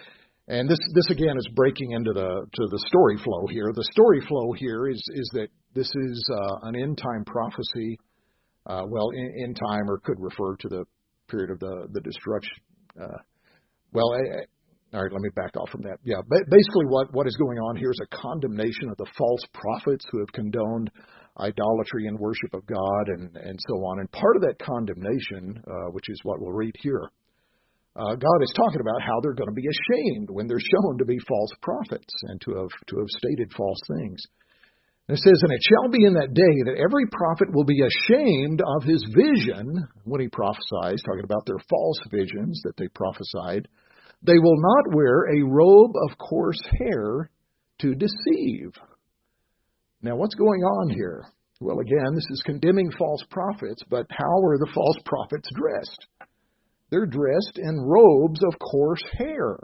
And this, this again is breaking into the to the story flow here. The story flow here is is that This is uh, an end-time prophecy. Uh, well, in, end time, or could refer to the period of the, the destruction. Uh, well, I, I, all right, let me back off from that. Yeah, ba- basically what, what is going on here is a condemnation of the false prophets who have condoned idolatry and worship of God and, and so on. And part of that condemnation, uh, which is what we'll read here, uh, God is talking about how they're going to be ashamed when they're shown to be false prophets and to have to have stated false things. And it says, and it shall be in that day that every prophet will be ashamed of his vision when he prophesies, talking about their false visions that they prophesied. They will not wear a robe of coarse hair to deceive. Now, what's going on here? Well, again, this is condemning false prophets, but how are the false prophets dressed? They're dressed in robes of coarse hair.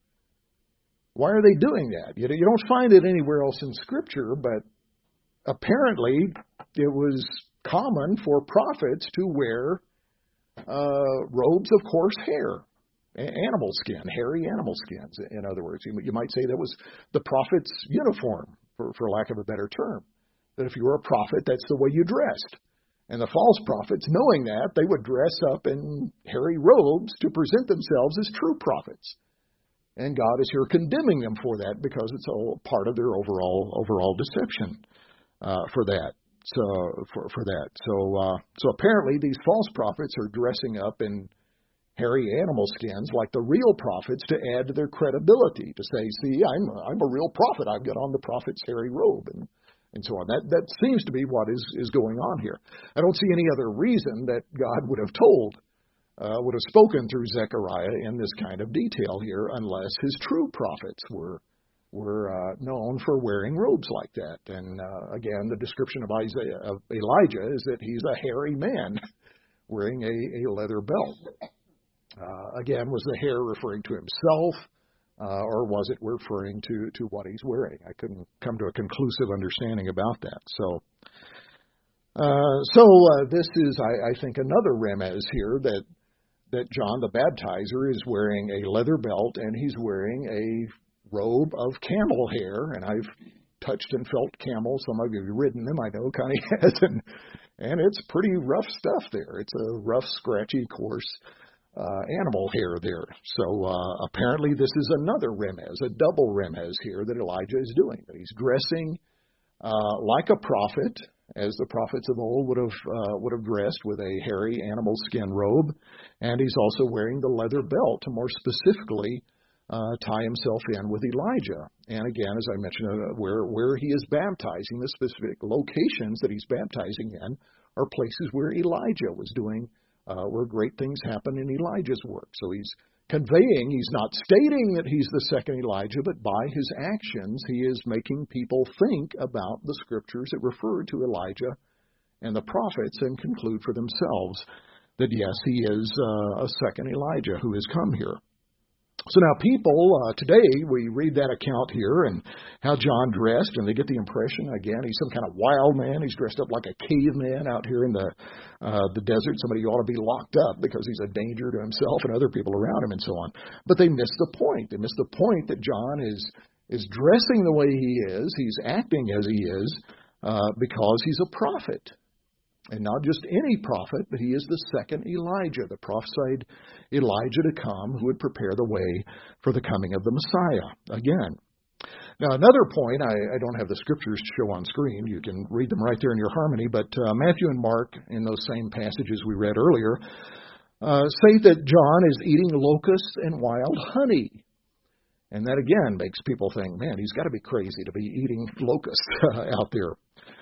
Why are they doing that? You don't find it anywhere else in Scripture, but apparently it was common for prophets to wear uh, robes of coarse hair, animal skin, hairy animal skins, in other words. You might say that was the prophet's uniform, for, for lack of a better term. That if you were a prophet, that's the way you dressed. And the false prophets, knowing that, they would dress up in hairy robes to present themselves as true prophets. And God is here condemning them for that because it's all part of their overall overall deception uh, for that. So for for that. So uh, so apparently these false prophets are dressing up in hairy animal skins like the real prophets to add to their credibility. To say, see, I'm a, I'm a real prophet. I've got on the prophet's hairy robe and. And so on. That that seems to be what is, is going on here. I don't see any other reason that God would have told, uh, would have spoken through Zechariah in this kind of detail here, unless his true prophets were were uh, known for wearing robes like that. And uh, again, the description of Isaiah of Elijah is that he's a hairy man wearing a, a leather belt. Uh, again, was the hair referring to himself? Uh, or was it referring to, to what he's wearing? I couldn't come to a conclusive understanding about that. So, uh, so uh, this is, I, I think, another remez here that that John the Baptizer is wearing a leather belt and he's wearing a robe of camel hair. And I've touched and felt camels. Some of you have ridden them, I know, Connie has, and and it's pretty rough stuff there. It's a rough, scratchy, coarse. Uh, animal hair there. So uh, apparently this is another remez, a double remez here that Elijah is doing. That he's dressing uh, like a prophet, as the prophets of old would have uh, would have dressed with a hairy animal skin robe, and he's also wearing the leather belt to more specifically uh, tie himself in with Elijah. And again, as I mentioned, uh, where where he is baptizing, the specific locations that he's baptizing in are places where Elijah was doing. Uh, where great things happen in Elijah's work. So he's conveying, he's not stating that he's the second Elijah, but by his actions, he is making people think about the scriptures that refer to Elijah and the prophets and conclude for themselves that, yes, he is uh, a second Elijah who has come here. So now people, uh, today we read that account here and how John dressed, and they get the impression, again, he's some kind of wild man. He's dressed up like a caveman out here in the uh, the desert. Somebody who ought to be locked up because he's a danger to himself and other people around him and so on. But they miss the point. They miss the point that John is is dressing the way he is. He's acting as he is uh, because he's a prophet. And not just any prophet, but he is the second Elijah, the prophesied Elijah to come who would prepare the way for the coming of the Messiah again. Now, another point, I, I don't have the scriptures to show on screen. You can read them right there in your harmony. But uh, Matthew and Mark, in those same passages we read earlier, uh, say that John is eating locusts and wild honey. And that, again, makes people think, man, he's got to be crazy to be eating locusts out there.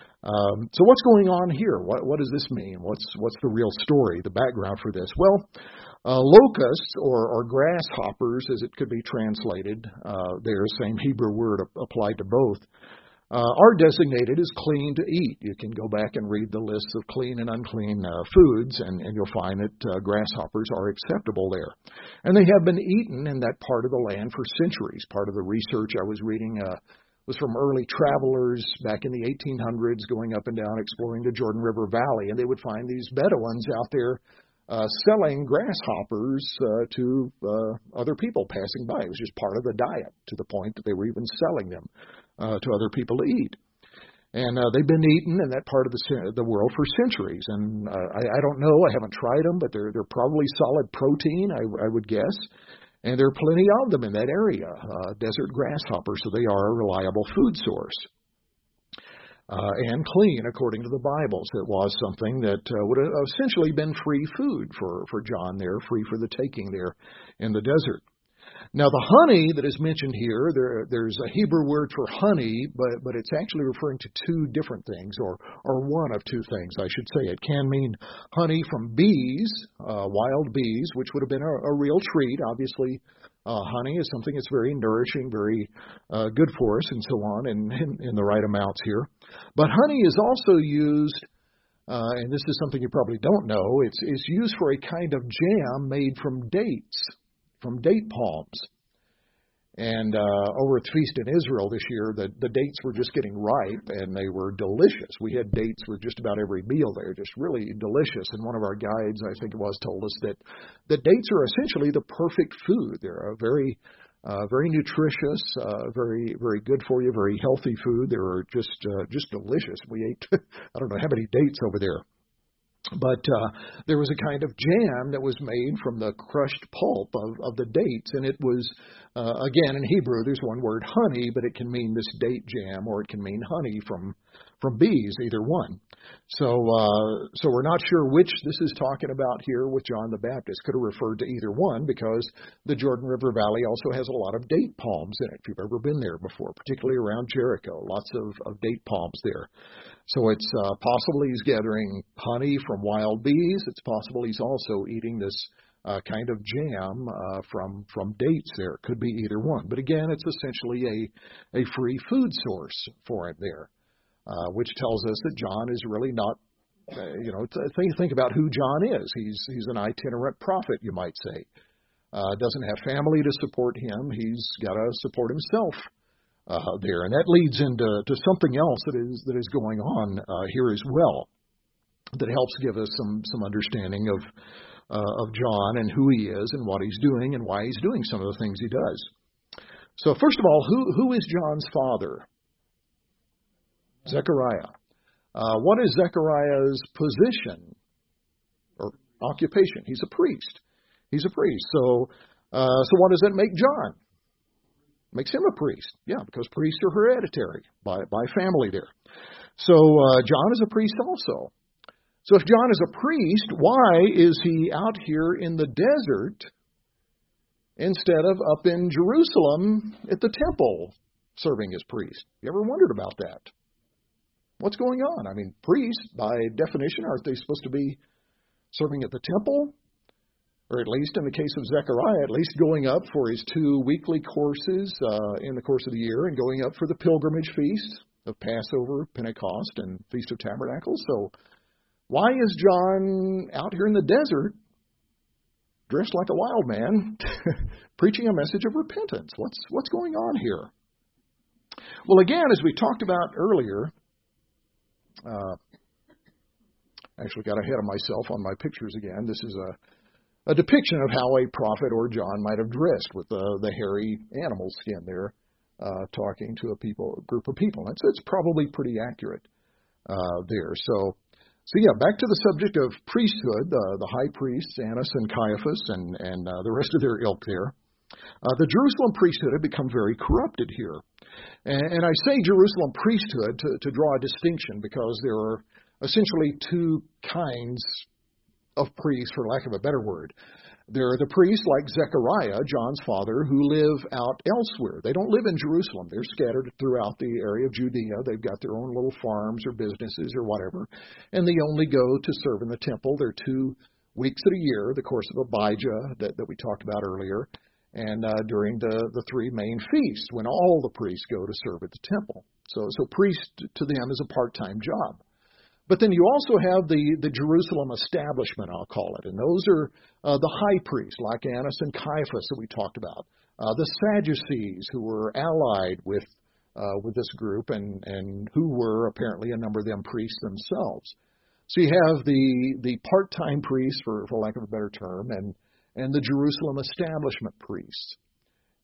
Um, so what's going on here? What, what does this mean? What's what's the real story, the background for this? Well, uh, locusts, or, or grasshoppers, as it could be translated, uh, there, same Hebrew word applied to both, uh, are designated as clean to eat. You can go back and read the lists of clean and unclean uh, foods, and, and you'll find that uh, grasshoppers are acceptable there. And they have been eaten in that part of the land for centuries. Part of the research I was reading uh, was from early travelers back in the eighteen hundreds going up and down exploring the Jordan River Valley, and they would find these Bedouins out there uh, selling grasshoppers uh, to uh, other people passing by. It was just part of the diet, to the point that they were even selling them uh, to other people to eat. And uh, they've been eaten in that part of the the world for centuries. And uh, I, I don't know, I haven't tried them, but they're they're probably solid protein, I, I would guess. And there are plenty of them in that area, uh, desert grasshoppers, so they are a reliable food source. Uh, and clean, according to the Bible. So it was something that uh, would have essentially been free food for, for John there, free for the taking there in the desert. Now, the honey that is mentioned here, there, there's a Hebrew word for honey, but, but it's actually referring to two different things, or, or one of two things, I should say. It can mean honey from bees, uh, wild bees, which would have been a, a real treat. Obviously, uh, honey is something that's very nourishing, very uh, good for us, and so on, and in, in the right amounts here. But honey is also used, uh, and this is something you probably don't know, it's, it's used for a kind of jam made from dates. From date palms. And uh, over at the Feast in Israel this year, the, the dates were just getting ripe, and they were delicious. We had dates with just about every meal there, just really delicious. And one of our guides, I think it was, told us that the dates are essentially the perfect food. They're a very, uh, very nutritious, uh, very, very good for you, very healthy food. They were just, uh, just delicious. We ate, I don't know how many dates over there. But uh, there was a kind of jam that was made from the crushed pulp of, of the dates, and it was, uh, again, in Hebrew, there's one word, honey, but it can mean this date jam, or it can mean honey from from bees, either one. So uh, so we're not sure which this is talking about here with John the Baptist. Could have referred to either one, because the Jordan River Valley also has a lot of date palms in it, if you've ever been there before, particularly around Jericho. Lots of, of date palms there. So it's uh, possible he's gathering honey from wild bees. It's possible he's also eating this uh, kind of jam uh, from from dates there. Could be either one. But again, it's essentially a, a free food source for him there, uh, which tells us that John is really not, uh, you know, think, think about who John is. He's, he's an itinerant prophet, you might say. Uh, doesn't have family to support him. He's got to support himself. Uh, there, and that leads into to something else that is that is going on uh, here as well, that helps give us some some understanding of uh, of John and who he is and what he's doing and why he's doing some of the things he does. So first of all, who who is John's father? Zechariah. Uh, what is Zechariah's position or occupation? He's a priest. He's a priest. So uh, so what does that make John? Makes him a priest, yeah, because priests are hereditary by, by family there. So uh, John is a priest also. So if John is a priest, why is he out here in the desert instead of up in Jerusalem at the temple serving as priest? You ever wondered about that? What's going on? I mean, priests, by definition, aren't they supposed to be serving at the temple? Or at least in the case of Zechariah, at least going up for his two weekly courses uh, in the course of the year, and going up for the pilgrimage feasts of Passover, Pentecost, and Feast of Tabernacles. So why is John out here in the desert, dressed like a wild man, preaching a message of repentance? What's what's going on here? Well, again, as we talked about earlier, uh, actually got ahead of myself on my pictures again. This is a A depiction of how a prophet or John might have dressed, with the, the hairy animal skin there, uh, talking to a people, a group of people. It's, it's probably pretty accurate uh, there. So, so yeah, back to the subject of priesthood, uh, the high priests, Annas and Caiaphas, and, and uh, the rest of their ilk there. Uh, the Jerusalem priesthood had become very corrupted here. And, and I say Jerusalem priesthood to, to draw a distinction, because there are essentially two kinds of priests, for lack of a better word. There are the priests like Zechariah, John's father, who live out elsewhere. They don't live in Jerusalem. They're scattered throughout the area of Judea. They've got their own little farms or businesses or whatever, and they only go to serve in the temple. They're two weeks at a year, the course of Abijah that, that we talked about earlier, and uh, during the, the three main feasts, when all the priests go to serve at the temple. So, so priest to them is a part-time job. But then you also have the, the Jerusalem establishment, I'll call it. And those are uh, the high priests, like Annas and Caiaphas that we talked about. Uh, the Sadducees, who were allied with uh, with this group, and, and who were apparently a number of them priests themselves. So you have the the part-time priests, for, for lack of a better term, and, and the Jerusalem establishment priests.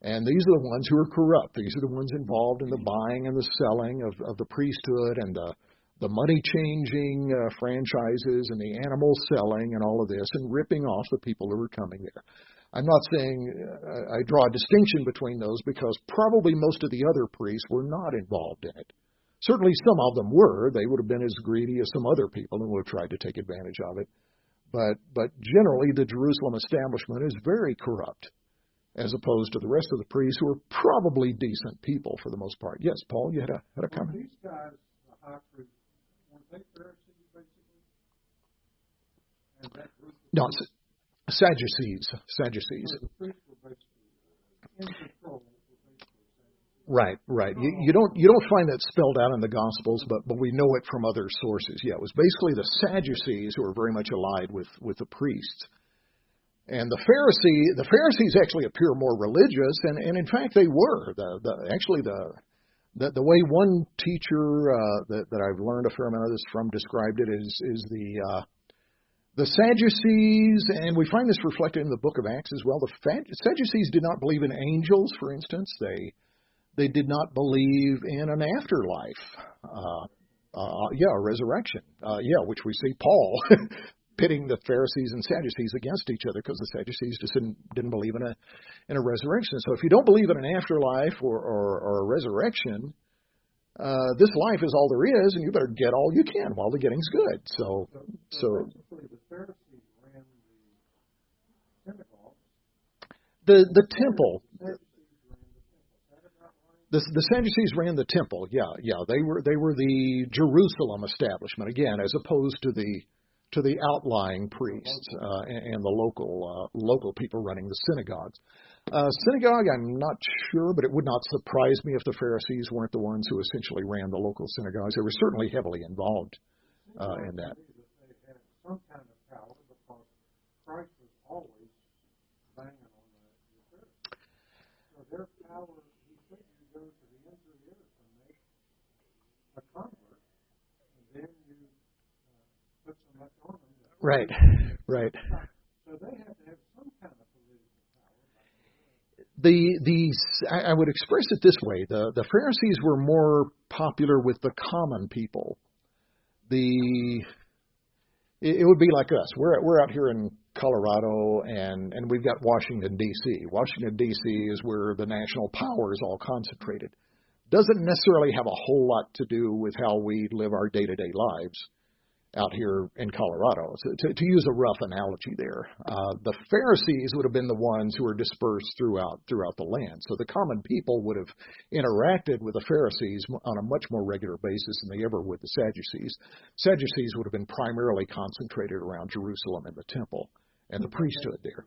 And these are the ones who are corrupt. These are the ones involved in the buying and the selling of, of the priesthood and the, the money-changing uh, franchises and the animal selling and all of this and ripping off the people who were coming there. I'm not saying uh, I draw a distinction between those because probably most of the other priests were not involved in it. Certainly some of them were. They would have been as greedy as some other people and would have tried to take advantage of it. But, but generally the Jerusalem establishment is very corrupt, as opposed to the rest of the priests who are probably decent people for the most part. Yes, Paul, you had a, had a comment? These guys, the high priests, weren't they Pharisees, basically? And that group no, Sadducees. Sadducees. So the priests were basically in control. Right, right. You, you don't you don't find that spelled out in the Gospels, but but we know it from other sources. Yeah, it was basically the Sadducees who were very much allied with with the priests. And the Pharisee, the Pharisees actually appear more religious, and, and in fact they were. The, the actually the the, the way one teacher uh, that that I've learned a fair amount of this from described it is is the uh, the Sadducees, and we find this reflected in the Book of Acts as well. The Sadducees did not believe in angels, for instance. They they did not believe in an afterlife. Uh, uh, yeah, a resurrection. Uh, yeah, which we see Paul pitting the Pharisees and Sadducees against each other because the Sadducees just didn't, didn't believe in a in a resurrection. So if you don't believe in an afterlife or, or, or a resurrection, uh, this life is all there is, and you better get all you can while the getting's good. So, So, so so basically the Pharisees ran the synagogue. the the temple. The Sadducees ran the temple. Is that about right? The, the Sadducees ran the temple. Yeah, yeah. They were they were the Jerusalem establishment again, as opposed to the to the outlying priests uh, and, and the local uh, local people running the synagogues. Uh, synagogue, I'm not sure, but it would not surprise me if the Pharisees weren't the ones who essentially ran the local synagogues. They were certainly heavily involved uh, in that. They had some kind of power because Christ was always banging on the, the Pharisees. So their power, he said you go to the ends of the earth and make a convert, and then you uh, put so much on them. Right, right. So they had to have some kind of political power. The the I would express it this way: the the Pharisees were more popular with the common people. The it, it would be like us. We're we're out here in Colorado, and and we've got Washington D C Washington D C is where the national power is all concentrated. Doesn't necessarily have a whole lot to do with how we live our day-to-day lives out here in Colorado. So to, to use a rough analogy there, uh, the Pharisees would have been the ones who were dispersed throughout throughout the land. So the common people would have interacted with the Pharisees on a much more regular basis than they ever would the Sadducees. Sadducees would have been primarily concentrated around Jerusalem and the temple and the priesthood there.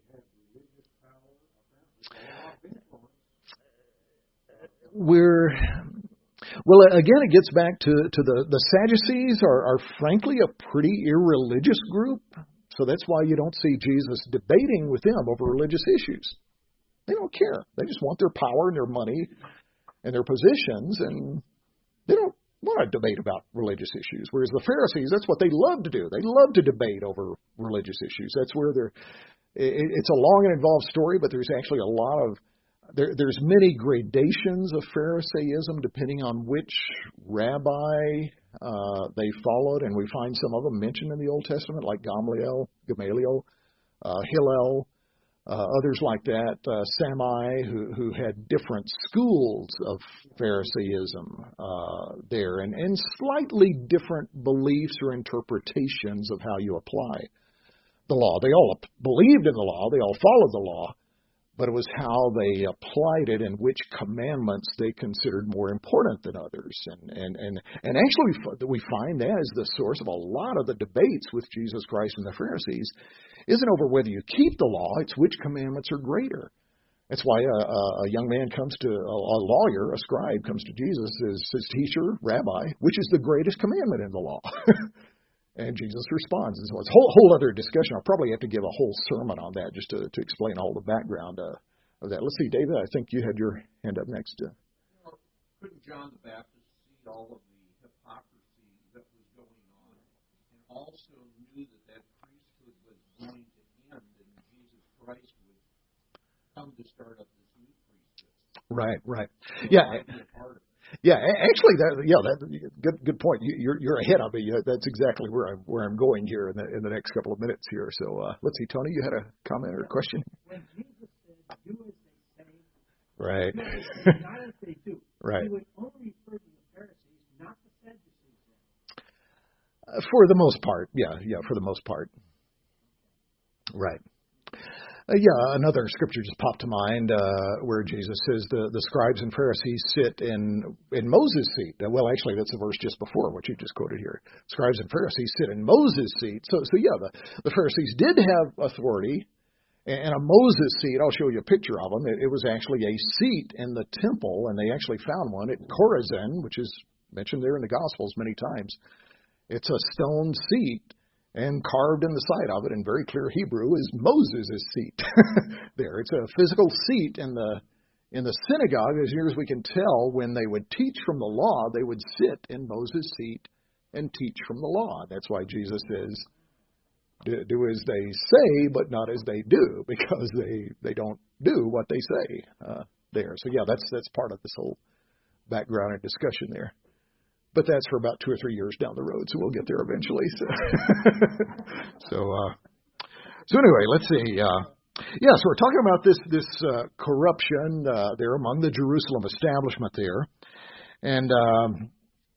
We're Well, again, it gets back to, to the, the Sadducees are, are frankly a pretty irreligious group. So that's why you don't see Jesus debating with them over religious issues. They don't care. They just want their power and their money and their positions, and they don't want to debate about religious issues. Whereas the Pharisees, that's what they love to do. They love to debate over religious issues. That's where they're, it, it's a long and involved story, but there's actually a lot of There, there's many gradations of Pharisaism depending on which rabbi uh, they followed, and we find some of them mentioned in the Old Testament, like Gamaliel, Gamaliel, uh, Hillel, uh, others like that, uh, Shammai, who, who had different schools of Pharisaism uh, there, and, and slightly different beliefs or interpretations of how you apply the law. They all believed in the law, they all followed the law, but it was how they applied it and which commandments they considered more important than others. And and and, and actually we find that is the source of a lot of the debates with Jesus Christ and the Pharisees isn't over whether you keep the law, it's which commandments are greater. That's why a, a young man comes to, a lawyer, a scribe comes to Jesus, says, says, teacher, rabbi, which is the greatest commandment in the law? And Jesus responds. And so it's a whole, whole other discussion. I'll probably have to give a whole sermon on that just to, to explain all the background uh, of that. Let's see, David, I think you had your hand up next. Uh, well, couldn't John the Baptist see all of the hypocrisy that was going on and also knew that that priesthood was going to end and Jesus Christ would come to start up this new priesthood? Right, right. Yeah. Yeah, actually, that yeah, that good good point. You, you're you're ahead of me. That's exactly where I'm where I'm going here in the in the next couple of minutes here. So uh, let's see, Tony, you had a comment or a question? When Jesus said, "Do as they say," right, do as they say, not as they do. Right. He would only refer to the Pharisees, not the Sadducees. Uh, for the most part, yeah, yeah, for the most part, right. Uh, yeah, another scripture just popped to mind uh, where Jesus says the, the scribes and Pharisees sit in in Moses' seat. Uh, well, actually, that's the verse just before what you just quoted here. Scribes and Pharisees sit in Moses' seat. So, so yeah, the, the Pharisees did have authority, and a Moses seat. I'll show you a picture of them. It, it was actually a seat in the temple, and they actually found one at Chorazin, which is mentioned there in the Gospels many times. It's a stone seat. And carved in the side of it in very clear Hebrew is Moses' seat. There, it's a physical seat in the in the synagogue. As near as we can tell, when they would teach from the law, they would sit in Moses' seat and teach from the law. That's why Jesus says, "Do, do as they say, but not as they do," because they they don't do what they say uh, there. So yeah, that's that's part of this whole background and discussion there. But that's for about two or three years down the road, so we'll get there eventually. So, so, uh, so anyway, let's see. Uh, yeah, so we're talking about this this uh, corruption uh, there among the Jerusalem establishment there, and um,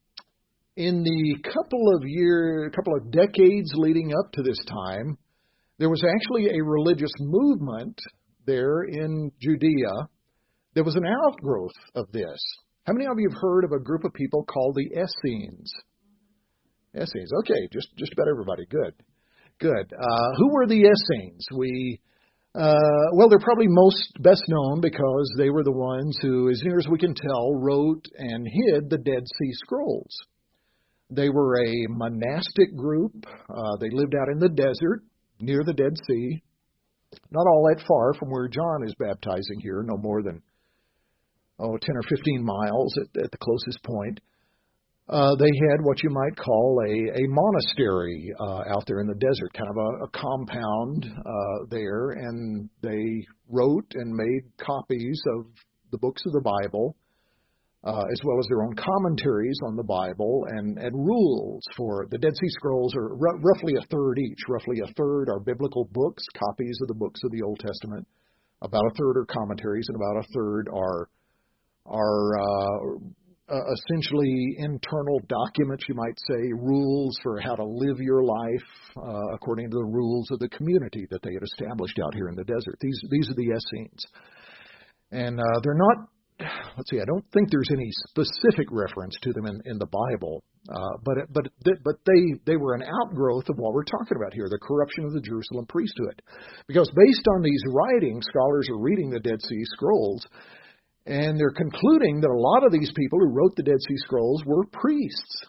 in the couple of year, couple of decades leading up to this time, there was actually a religious movement there in Judea. There was an outgrowth of this. How many of you have heard of a group of people called the Essenes? Essenes, okay, just just about everybody. Good, good. Uh, who were the Essenes? We, uh, well, they're probably most best known because they were the ones who, as near as we can tell, wrote and hid the Dead Sea Scrolls. They were a monastic group. Uh, they lived out in the desert near the Dead Sea, not all that far from where John is baptizing here, no more than oh, ten or fifteen miles at, at the closest point. Uh, they had what you might call a, a monastery uh, out there in the desert, kind of a, a compound uh, there, and they wrote and made copies of the books of the Bible, uh, as well as their own commentaries on the Bible and, and rules for the Dead Sea Scrolls are r- roughly a third each. Roughly a third are biblical books, copies of the books of the Old Testament. About a third are commentaries, and about a third are are uh, uh, essentially internal documents, you might say, rules for how to live your life uh, according to the rules of the community that they had established out here in the desert. These these are the Essenes. And uh, they're not, let's see, I don't think there's any specific reference to them in, in the Bible, uh, but but but they, they were an outgrowth of what we're talking about here, the corruption of the Jerusalem priesthood. Because based on these writings, scholars are reading the Dead Sea Scrolls, and they're concluding that a lot of these people who wrote the Dead Sea Scrolls were priests,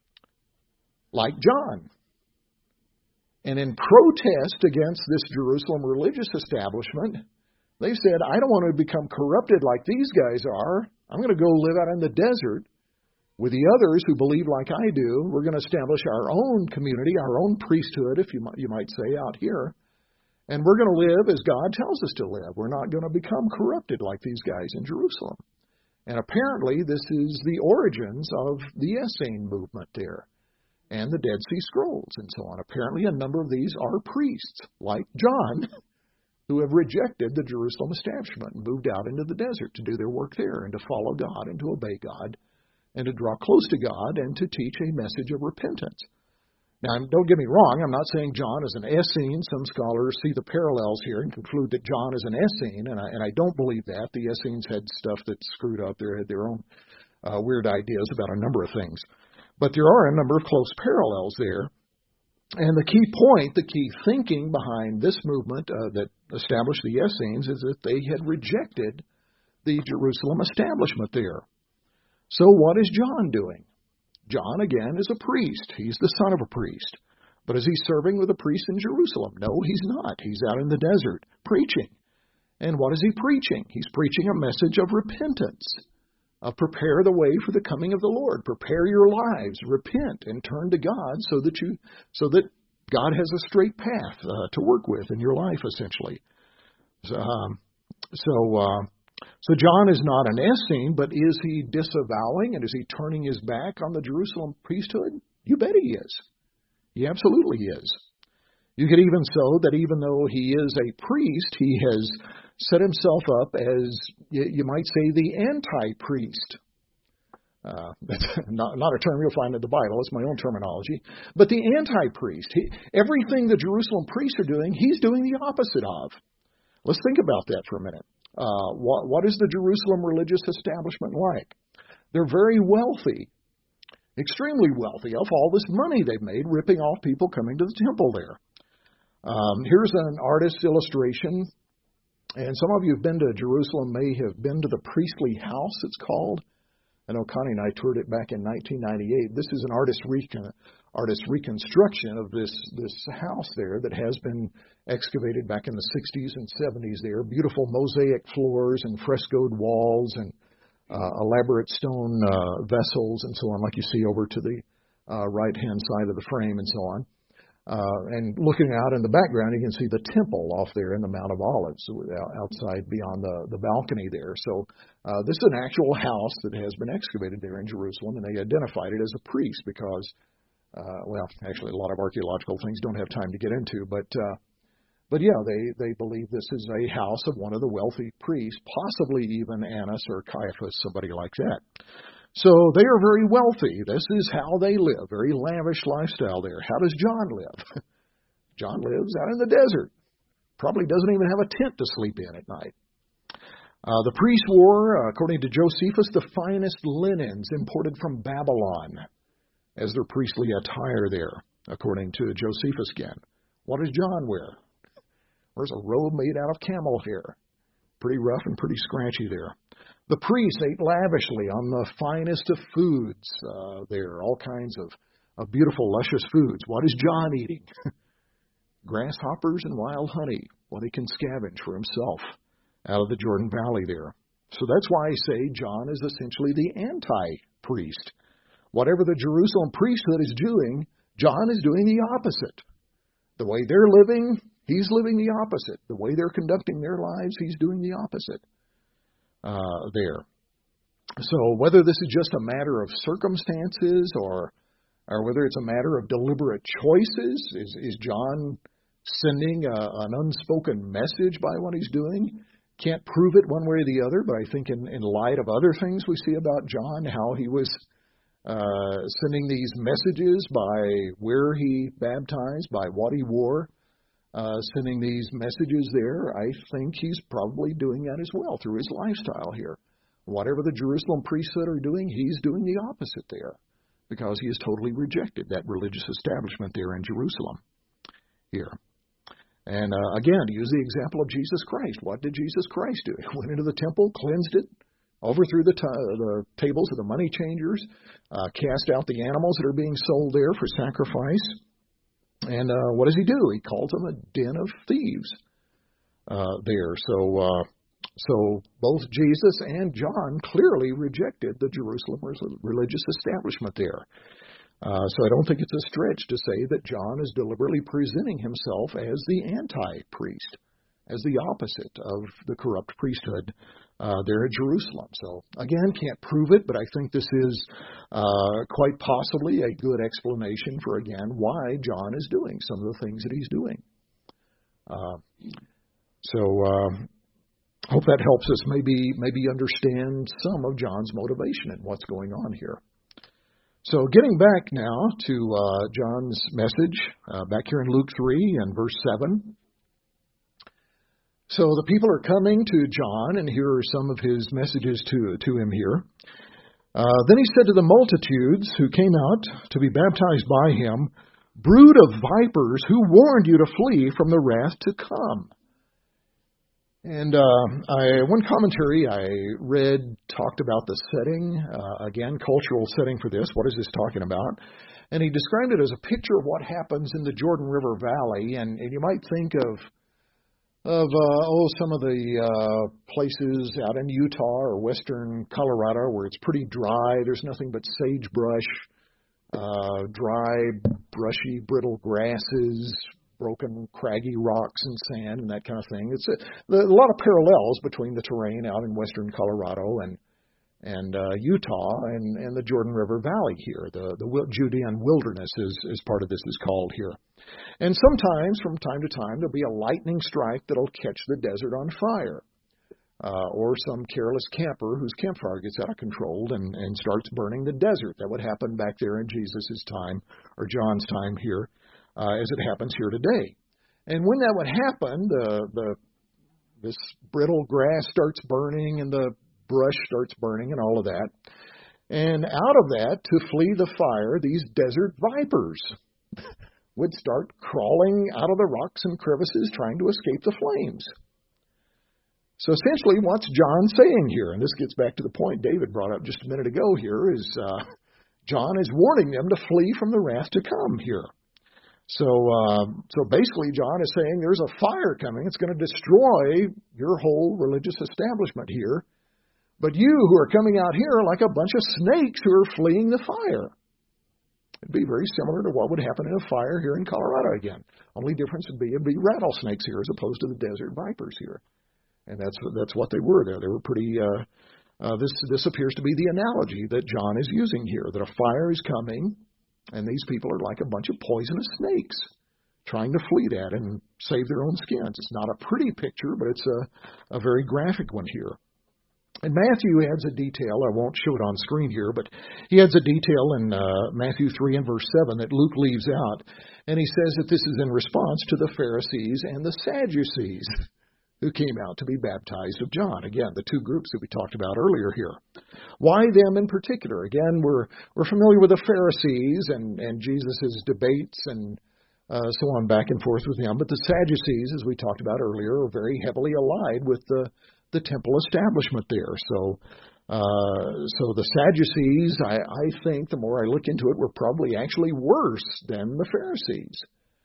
like John. And in protest against this Jerusalem religious establishment, they said, I don't want to become corrupted like these guys are. I'm going to go live out in the desert with the others who believe like I do. We're going to establish our own community, our own priesthood, if you might, you might say, out here. And we're going to live as God tells us to live. We're not going to become corrupted like these guys in Jerusalem. And apparently this is the origins of the Essene movement there and the Dead Sea Scrolls and so on. Apparently a number of these are priests, like John, who have rejected the Jerusalem establishment and moved out into the desert to do their work there and to follow God and to obey God and to draw close to God and to teach a message of repentance. Now, don't get me wrong, I'm not saying John is an Essene. Some scholars see the parallels here and conclude that John is an Essene, and I, and I don't believe that. The Essenes had stuff that screwed up. They had their own uh, weird ideas about a number of things. But there are a number of close parallels there. And the key point, the key thinking behind this movement uh, that established the Essenes is that they had rejected the Jerusalem establishment there. So what is John doing? John, again, is a priest. He's the son of a priest. But is he serving with a priest in Jerusalem? No, he's not. He's out in the desert preaching. And what is he preaching? He's preaching a message of repentance, of prepare the way for the coming of the Lord. Prepare your lives, repent, and turn to God so that you, so that God has a straight path uh, to work with in your life, essentially. So, um, so uh, So John is not an Essene, but is he disavowing and is he turning his back on the Jerusalem priesthood? You bet he is. He absolutely is. You could even so that even though he is a priest, he has set himself up as, you might say, the anti-priest. Uh, that's not, not a term you'll find in the Bible. It's my own terminology. But the anti-priest, he, everything the Jerusalem priests are doing, he's doing the opposite of. Let's think about that for a minute. Uh, what, what is the Jerusalem religious establishment like? They're very wealthy, extremely wealthy, of all this money they've made ripping off people coming to the temple there. Um, here's an artist's illustration, and some of you who've been to Jerusalem may have been to the priestly house, it's called. I know Connie and I toured it back in nineteen ninety-eight. This is an artist recon, artist reconstruction of this this house there that has been excavated back in the sixties and seventies there. Beautiful mosaic floors and frescoed walls and uh, elaborate stone uh, vessels and so on, like you see over to the uh, right-hand side of the frame and so on. Uh, and looking out in the background, you can see the temple off there in the Mount of Olives, outside beyond the, the balcony there. So uh, this is an actual house that has been excavated there in Jerusalem, and they identified it as a priest because, uh, well, actually a lot of archaeological things don't have time to get into, but uh, but yeah, they, they believe this is a house of one of the wealthy priests, possibly even Annas or Caiaphas, somebody like that. So they are very wealthy. This is how they live, very lavish lifestyle there. How does John live? John lives out in the desert. Probably doesn't even have a tent to sleep in at night. Uh, the priests wore, uh, according to Josephus, the finest linens imported from Babylon as their priestly attire there, according to Josephus again. What does John wear? Wears a robe made out of camel hair. Pretty rough and pretty scratchy there. The priests ate lavishly on the finest of foods uh, there, all kinds of, of beautiful, luscious foods. What is John eating? Grasshoppers and wild honey, what he can scavenge for himself out of the Jordan Valley there. So that's why I say John is essentially the anti-priest. Whatever the Jerusalem priesthood is doing, John is doing the opposite. The way they're living, he's living the opposite. The way they're conducting their lives, he's doing the opposite. Uh, there. So whether this is just a matter of circumstances or or whether it's a matter of deliberate choices, is, is John sending a, an unspoken message by what he's doing? Can't prove it one way or the other, but I think in, in light of other things we see about John, how he was uh, sending these messages by where he baptized, by what he wore, Uh, sending these messages there, I think he's probably doing that as well through his lifestyle here. Whatever the Jerusalem priesthood are doing, he's doing the opposite there because he has totally rejected that religious establishment there in Jerusalem here. And uh, again, to use the example of Jesus Christ, what did Jesus Christ do? He went into the temple, cleansed it, overthrew the, t- the tables of the money changers, uh, cast out the animals that are being sold there for sacrifice. And uh, what does he do? He calls them a den of thieves uh, there. So, uh, so both Jesus and John clearly rejected the Jerusalem religious establishment there. Uh, so I don't think it's a stretch to say that John is deliberately presenting himself as the anti-priest, as the opposite of the corrupt priesthood uh, there at Jerusalem. So again, can't prove it, but I think this is uh, quite possibly a good explanation for, again, why John is doing some of the things that he's doing. Uh, so uh, hope that helps us maybe maybe understand some of John's motivation and what's going on here. So getting back now to uh, John's message, uh, back here in Luke three and verse seven. So the people are coming to John, and here are some of his messages to, to him here. Uh, then he said to the multitudes who came out to be baptized by him, "Brood of vipers, who warned you to flee from the wrath to come?" And uh, I, one commentary I read talked about the setting, uh, again, cultural setting for this. What is this talking about? And he described it as a picture of what happens in the Jordan River Valley, and, and you might think of of, uh, oh, some of the uh, places out in Utah or western Colorado where it's pretty dry. There's nothing but sagebrush, uh, dry, brushy, brittle grasses, broken, craggy rocks and sand and that kind of thing. It's a, a lot of parallels between the terrain out in western Colorado and and uh, Utah and, and the Jordan River Valley here. The the Judean wilderness is, is part of this is called here. And sometimes, from time to time, there'll be a lightning strike that'll catch the desert on fire. Uh, or some careless camper whose campfire gets out of control and, and starts burning the desert. That would happen back there in Jesus' time, or John's time here, uh, as it happens here today. And when that would happen, the the this brittle grass starts burning and the brush starts burning and all of that. And out of that, to flee the fire, these desert vipers would start crawling out of the rocks and crevices trying to escape the flames. So essentially, what's John saying here? And this gets back to the point David brought up just a minute ago here, is uh, John is warning them to flee from the wrath to come here. So uh, so basically, John is saying there's a fire coming. It's going to destroy your whole religious establishment here. But you who are coming out here are like a bunch of snakes who are fleeing the fire. It'd be very similar to what would happen in a fire here in Colorado again. Only difference would be it'd be rattlesnakes here as opposed to the desert vipers here. And that's that's what they were there. They were pretty. Uh, uh, this this appears to be the analogy that John is using here. That a fire is coming, and these people are like a bunch of poisonous snakes trying to flee that and save their own skins. It's not a pretty picture, but it's a a very graphic one here. And Matthew adds a detail. I won't show it on screen here, but he adds a detail in uh, Matthew three and verse seven that Luke leaves out, and he says that this is in response to the Pharisees and the Sadducees, who came out to be baptized of John. Again, the two groups that we talked about earlier here. Why them in particular? Again, we're we're familiar with the Pharisees and, and Jesus' debates and uh, so on back and forth with them. But the Sadducees, as we talked about earlier, are very heavily allied with the, the temple establishment there. So uh, so the Sadducees, I, I think, the more I look into it, were probably actually worse than the Pharisees.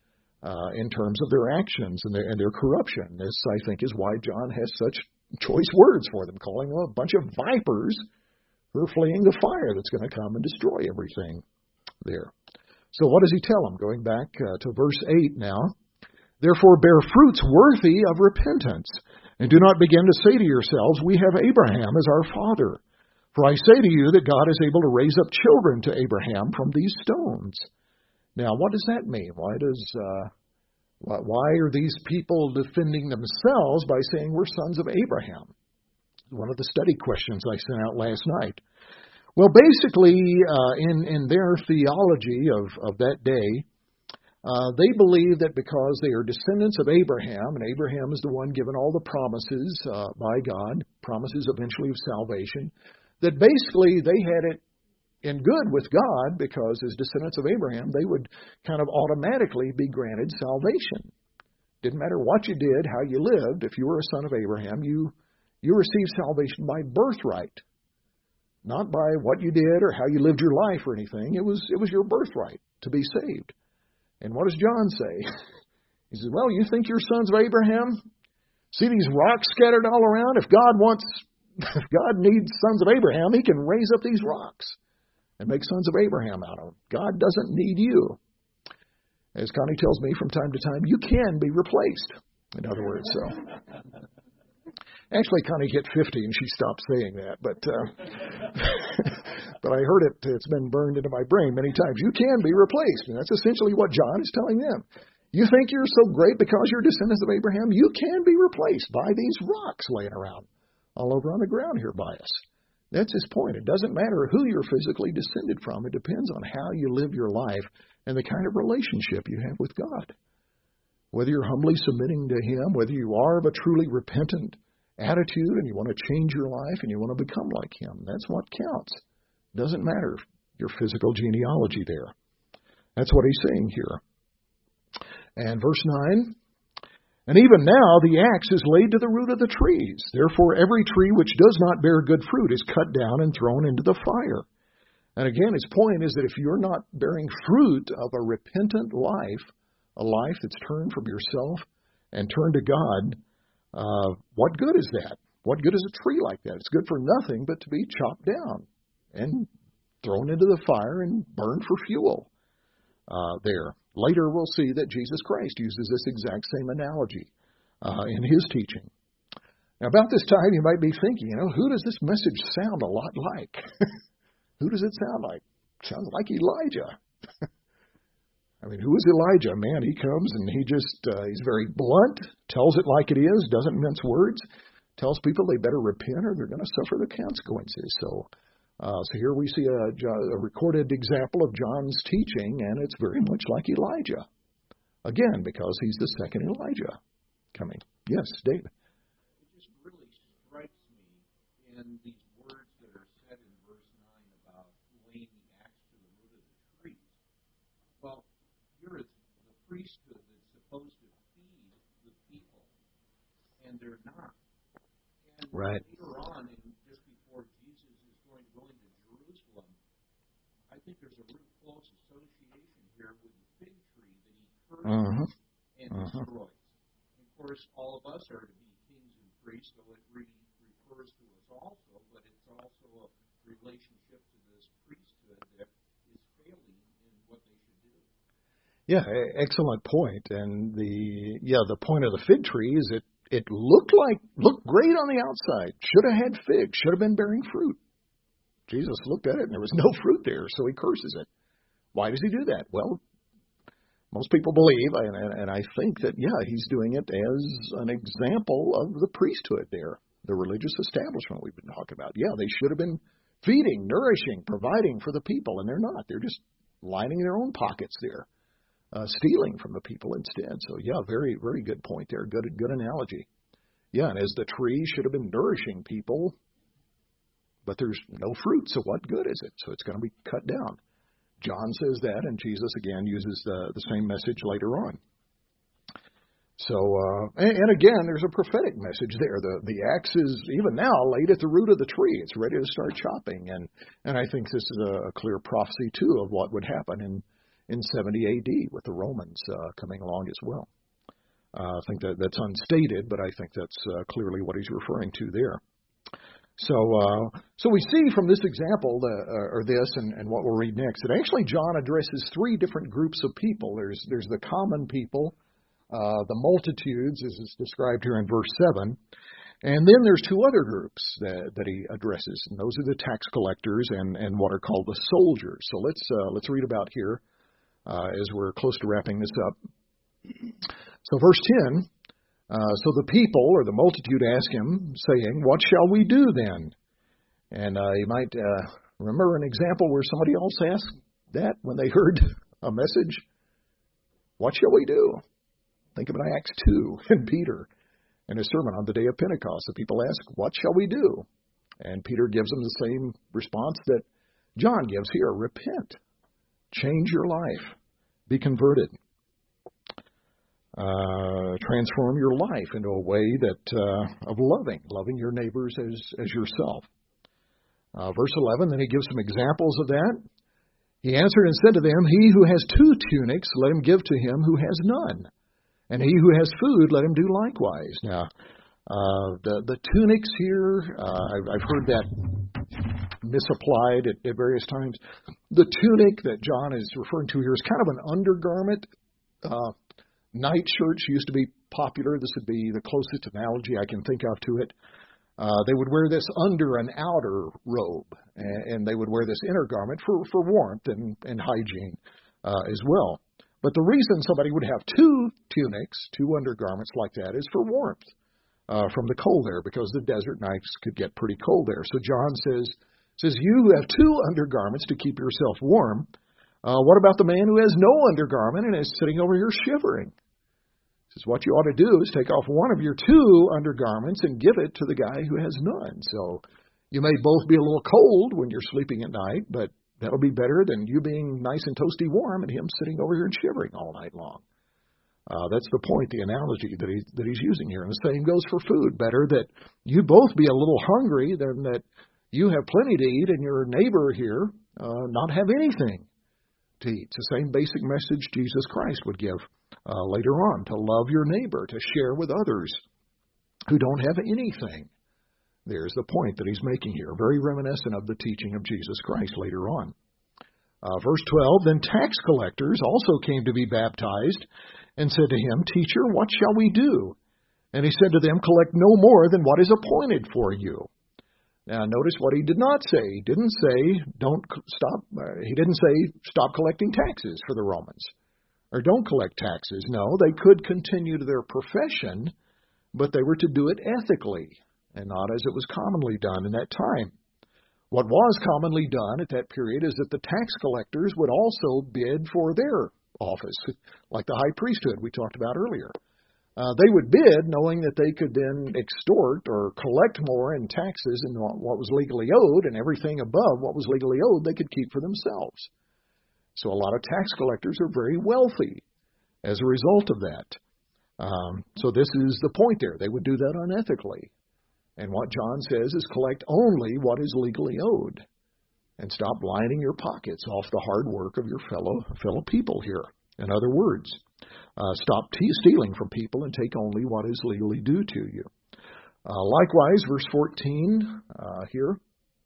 Uh, in terms of their actions and their, and their corruption. This, I think, is why John has such choice words for them, calling them a bunch of vipers who are fleeing the fire that's going to come and destroy everything there. So what does he tell them? Going back uh, to verse eight now. Therefore bear fruits worthy of repentance, and do not begin to say to yourselves, we have Abraham as our father. For I say to you that God is able to raise up children to Abraham from these stones. Now, what does that mean? Why does uh, why are these people defending themselves by saying we're sons of Abraham? One of the study questions I sent out last night. Well, basically, uh, in in their theology of of that day, uh, they believe that because they are descendants of Abraham, and Abraham is the one given all the promises uh, by God, promises eventually of salvation, that basically they had it in good with God, because as descendants of Abraham, they would kind of automatically be granted salvation. Didn't matter what you did, how you lived. If you were a son of Abraham, you you received salvation by birthright, not by what you did or how you lived your life or anything. It was it was your birthright to be saved. And what does John say? He says, well, you think you're sons of Abraham? See these rocks scattered all around? If God wants, if God needs sons of Abraham, He can raise up these rocks and make sons of Abraham out of them. God doesn't need you. As Connie tells me from time to time, you can be replaced. In other words, so. Actually, Connie hit fifty and she stopped saying that, but uh, but I heard it. It's been burned into my brain many times. You can be replaced, and that's essentially what John is telling them. You think you're so great because you're descendants of Abraham? You can be replaced by these rocks laying around all over on the ground here by us. That's his point. It doesn't matter who you're physically descended from. It depends on how you live your life and the kind of relationship you have with God. Whether you're humbly submitting to Him, whether you are of a truly repentant attitude and you want to change your life and you want to become like Him, that's what counts. It doesn't matter your physical genealogy there. That's what he's saying here. And verse nine, and even now the axe is laid to the root of the trees. Therefore every tree which does not bear good fruit is cut down and thrown into the fire. And again, his point is that if you're not bearing fruit of a repentant life, a life that's turned from yourself and turned to God, uh, what good is that? What good is a tree like that? It's good for nothing but to be chopped down and thrown into the fire and burned for fuel uh, there. Later we'll see that Jesus Christ uses this exact same analogy uh, in his teaching. Now, about this time, you might be thinking, you know, who does this message sound a lot like? Who does it sound like? Sounds like Elijah. I mean, who is Elijah? Man, he comes and he just, uh, he's very blunt, tells it like it is, doesn't mince words, tells people they better repent or they're going to suffer the consequences. So, uh, so here we see a, a recorded example of John's teaching, and it's very much like Elijah. Again, because he's the second Elijah coming. Yes, David. It just really strikes me in these words that are said in verse nine about laying the axe to the root of the trees. Well, here is the priesthood that's supposed to feed the people, and they're not. And right. later on, in just before Jesus is going to go into Jerusalem, I think there's a real close association here with the fig tree that he curses uh-huh. and uh-huh. destroys. And of course, all of us are to be kings and priests, so it really refers to us also, but it's also a relationship to this priesthood that is failing in what they should do. Yeah, excellent point. And the yeah, the point of the fig tree is it it looked like looked great on the outside. Should have had figs. Should have been bearing fruit. Jesus looked at it and there was no fruit there, so he curses it. Why does he do that? Well, most people believe, and, and I think that yeah, he's doing it as an example of the priesthood there, the religious establishment we've been talking about. Yeah, they should have been feeding, nourishing, providing for the people, and they're not. They're just lining their own pockets there. Uh, stealing from the people instead. So, yeah, very, very good point there. Good, good analogy. Yeah, and as the tree should have been nourishing people, but there's no fruit, so what good is it? So it's going to be cut down. John says that, and Jesus again uses the, the same message later on. So, uh, and, and again, there's a prophetic message there. The the axe is even now laid at the root of the tree. It's ready to start chopping, and and I think this is a, a clear prophecy too of what would happen in. in seventy A D with the Romans uh, coming along as well. Uh, I think that that's unstated, but I think that's uh, clearly what he's referring to there. So uh, so we see from this example, the, uh, or this, and, and what we'll read next, that actually John addresses three different groups of people. There's there's the common people, uh, the multitudes, as is described here in verse seven, and then there's two other groups that, that he addresses, and those are the tax collectors and, and what are called the soldiers. So let's uh, let's read about here. Uh, as we're close to wrapping this up. So verse ten, uh, so the people or the multitude ask him, saying, what shall we do then? And uh, you might uh, remember an example where somebody else asked that when they heard a message. What shall we do? Think of Acts two and Peter in his sermon on the day of Pentecost. The people ask, what shall we do? And Peter gives them the same response that John gives here, repent. Change your life. Be converted. Uh, transform your life into a way that uh, of loving, loving your neighbors as, as yourself. Uh, verse eleven, then he gives some examples of that. He answered and said to them, he who has two tunics, let him give to him who has none. And he who has food, let him do likewise. Now, uh, the, the tunics here, uh, I've, I've heard that misapplied at, at various times. The tunic that John is referring to here is kind of an undergarment. Uh, night shirts used to be popular. This would be the closest analogy I can think of to it. Uh, they would wear this under an outer robe, and, and they would wear this inner garment for, for warmth and, and hygiene uh, as well. But the reason somebody would have two tunics, two undergarments like that, is for warmth uh, from the cold air, because the desert nights could get pretty cold there. So John says, says, you have two undergarments to keep yourself warm. Uh, what about the man who has no undergarment and is sitting over here shivering? He says, what you ought to do is take off one of your two undergarments and give it to the guy who has none. So you may both be a little cold when you're sleeping at night, but that'll be better than you being nice and toasty warm and him sitting over here and shivering all night long. Uh, that's the point, the analogy that, he, that he's using here. And the same goes for food. Better that you both be a little hungry than that you have plenty to eat and your neighbor here uh, not have anything to eat. It's the same basic message Jesus Christ would give uh, later on, to love your neighbor, to share with others who don't have anything. There's the point that he's making here, very reminiscent of the teaching of Jesus Christ later on. Uh, verse twelve, then tax collectors also came to be baptized and said to him, Teacher, what shall we do? And he said to them, collect no more than what is appointed for you. Now, notice what he did not say. He didn't say, don't stop. Uh, he didn't say, stop collecting taxes for the Romans, or don't collect taxes. No, they could continue to their profession, but they were to do it ethically and not as it was commonly done in that time. What was commonly done at that period is that the tax collectors would also bid for their office, like the high priesthood we talked about earlier. Uh, they would bid knowing that they could then extort or collect more in taxes than what was legally owed, and everything above what was legally owed they could keep for themselves. So a lot of tax collectors are very wealthy as a result of that. Um, so this is the point there. They would do that unethically. And what John says is collect only what is legally owed and stop lining your pockets off the hard work of your fellow fellow people here. In other words, uh, stop t- stealing from people and take only what is legally due to you. Uh, likewise, verse fourteen uh, here.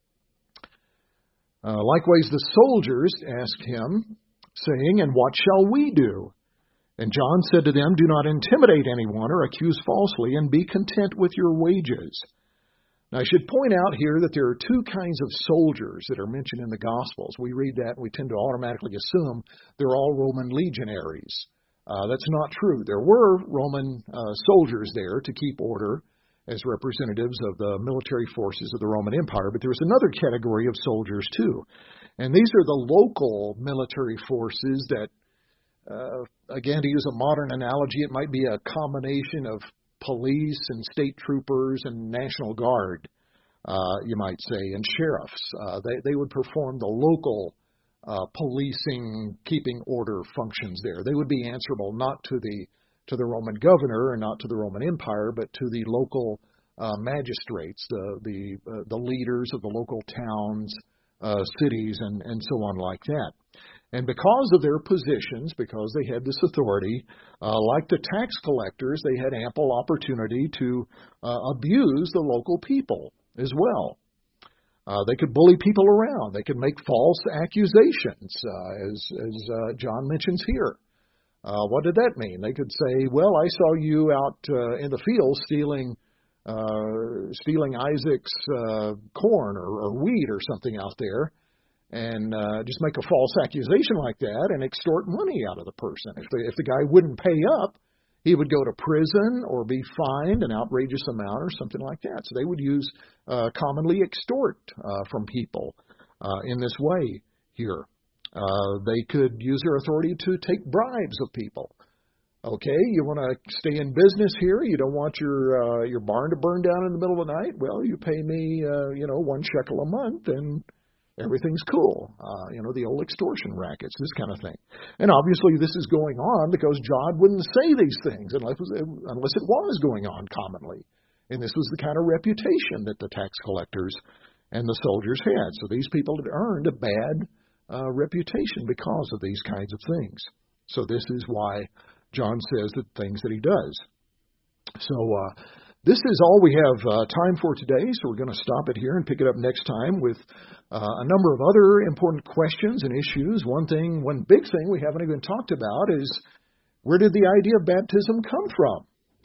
Uh, likewise, the soldiers asked him, saying, and what shall we do? And John said to them, do not intimidate anyone or accuse falsely, and be content with your wages. Now, I should point out here that there are two kinds of soldiers that are mentioned in the Gospels. We read that and we tend to automatically assume they're all Roman legionaries. Uh, that's not true. There were Roman uh, soldiers there to keep order as representatives of the military forces of the Roman Empire, but there was another category of soldiers too. And these are the local military forces that, uh, again, to use a modern analogy, it might be a combination of police and state troopers and National Guard, uh, you might say, and sheriffs. Uh, they, they would perform the local uh, policing, keeping order functions there. They would be answerable not to the to the Roman governor and not to the Roman Empire, but to the local uh, magistrates, the the uh, the leaders of the local towns, uh, cities, and, and so on like that. And because of their positions, because they had this authority, uh, like the tax collectors, they had ample opportunity to uh, abuse the local people as well. Uh, they could bully people around. They could make false accusations, uh, as, as uh, John mentions here. Uh, what did that mean? They could say, well, I saw you out uh, in the field stealing uh, stealing Isaac's uh, corn or, or wheat or something out there, and uh, just make a false accusation like that and extort money out of the person. If the, if the guy wouldn't pay up, he would go to prison or be fined an outrageous amount or something like that. So they would use, uh, commonly extort uh, from people uh, in this way here. Uh, they could use their authority to take bribes of people. Okay, you want to stay in business here? You don't want your uh, your barn to burn down in the middle of the night? Well, you pay me, uh, you know, one shekel a month, and everything's cool. Uh, you know, the old extortion rackets, this kind of thing. And obviously this is going on because John wouldn't say these things unless, unless it was going on commonly. And this was the kind of reputation that the tax collectors and the soldiers had. So these people had earned a bad uh, reputation because of these kinds of things. So this is why John says the things that he does. So, uh, this is all we have uh, time for today, so we're going to stop it here and pick it up next time with uh, a number of other important questions and issues. One thing, one big thing we haven't even talked about is, where did the idea of baptism come from?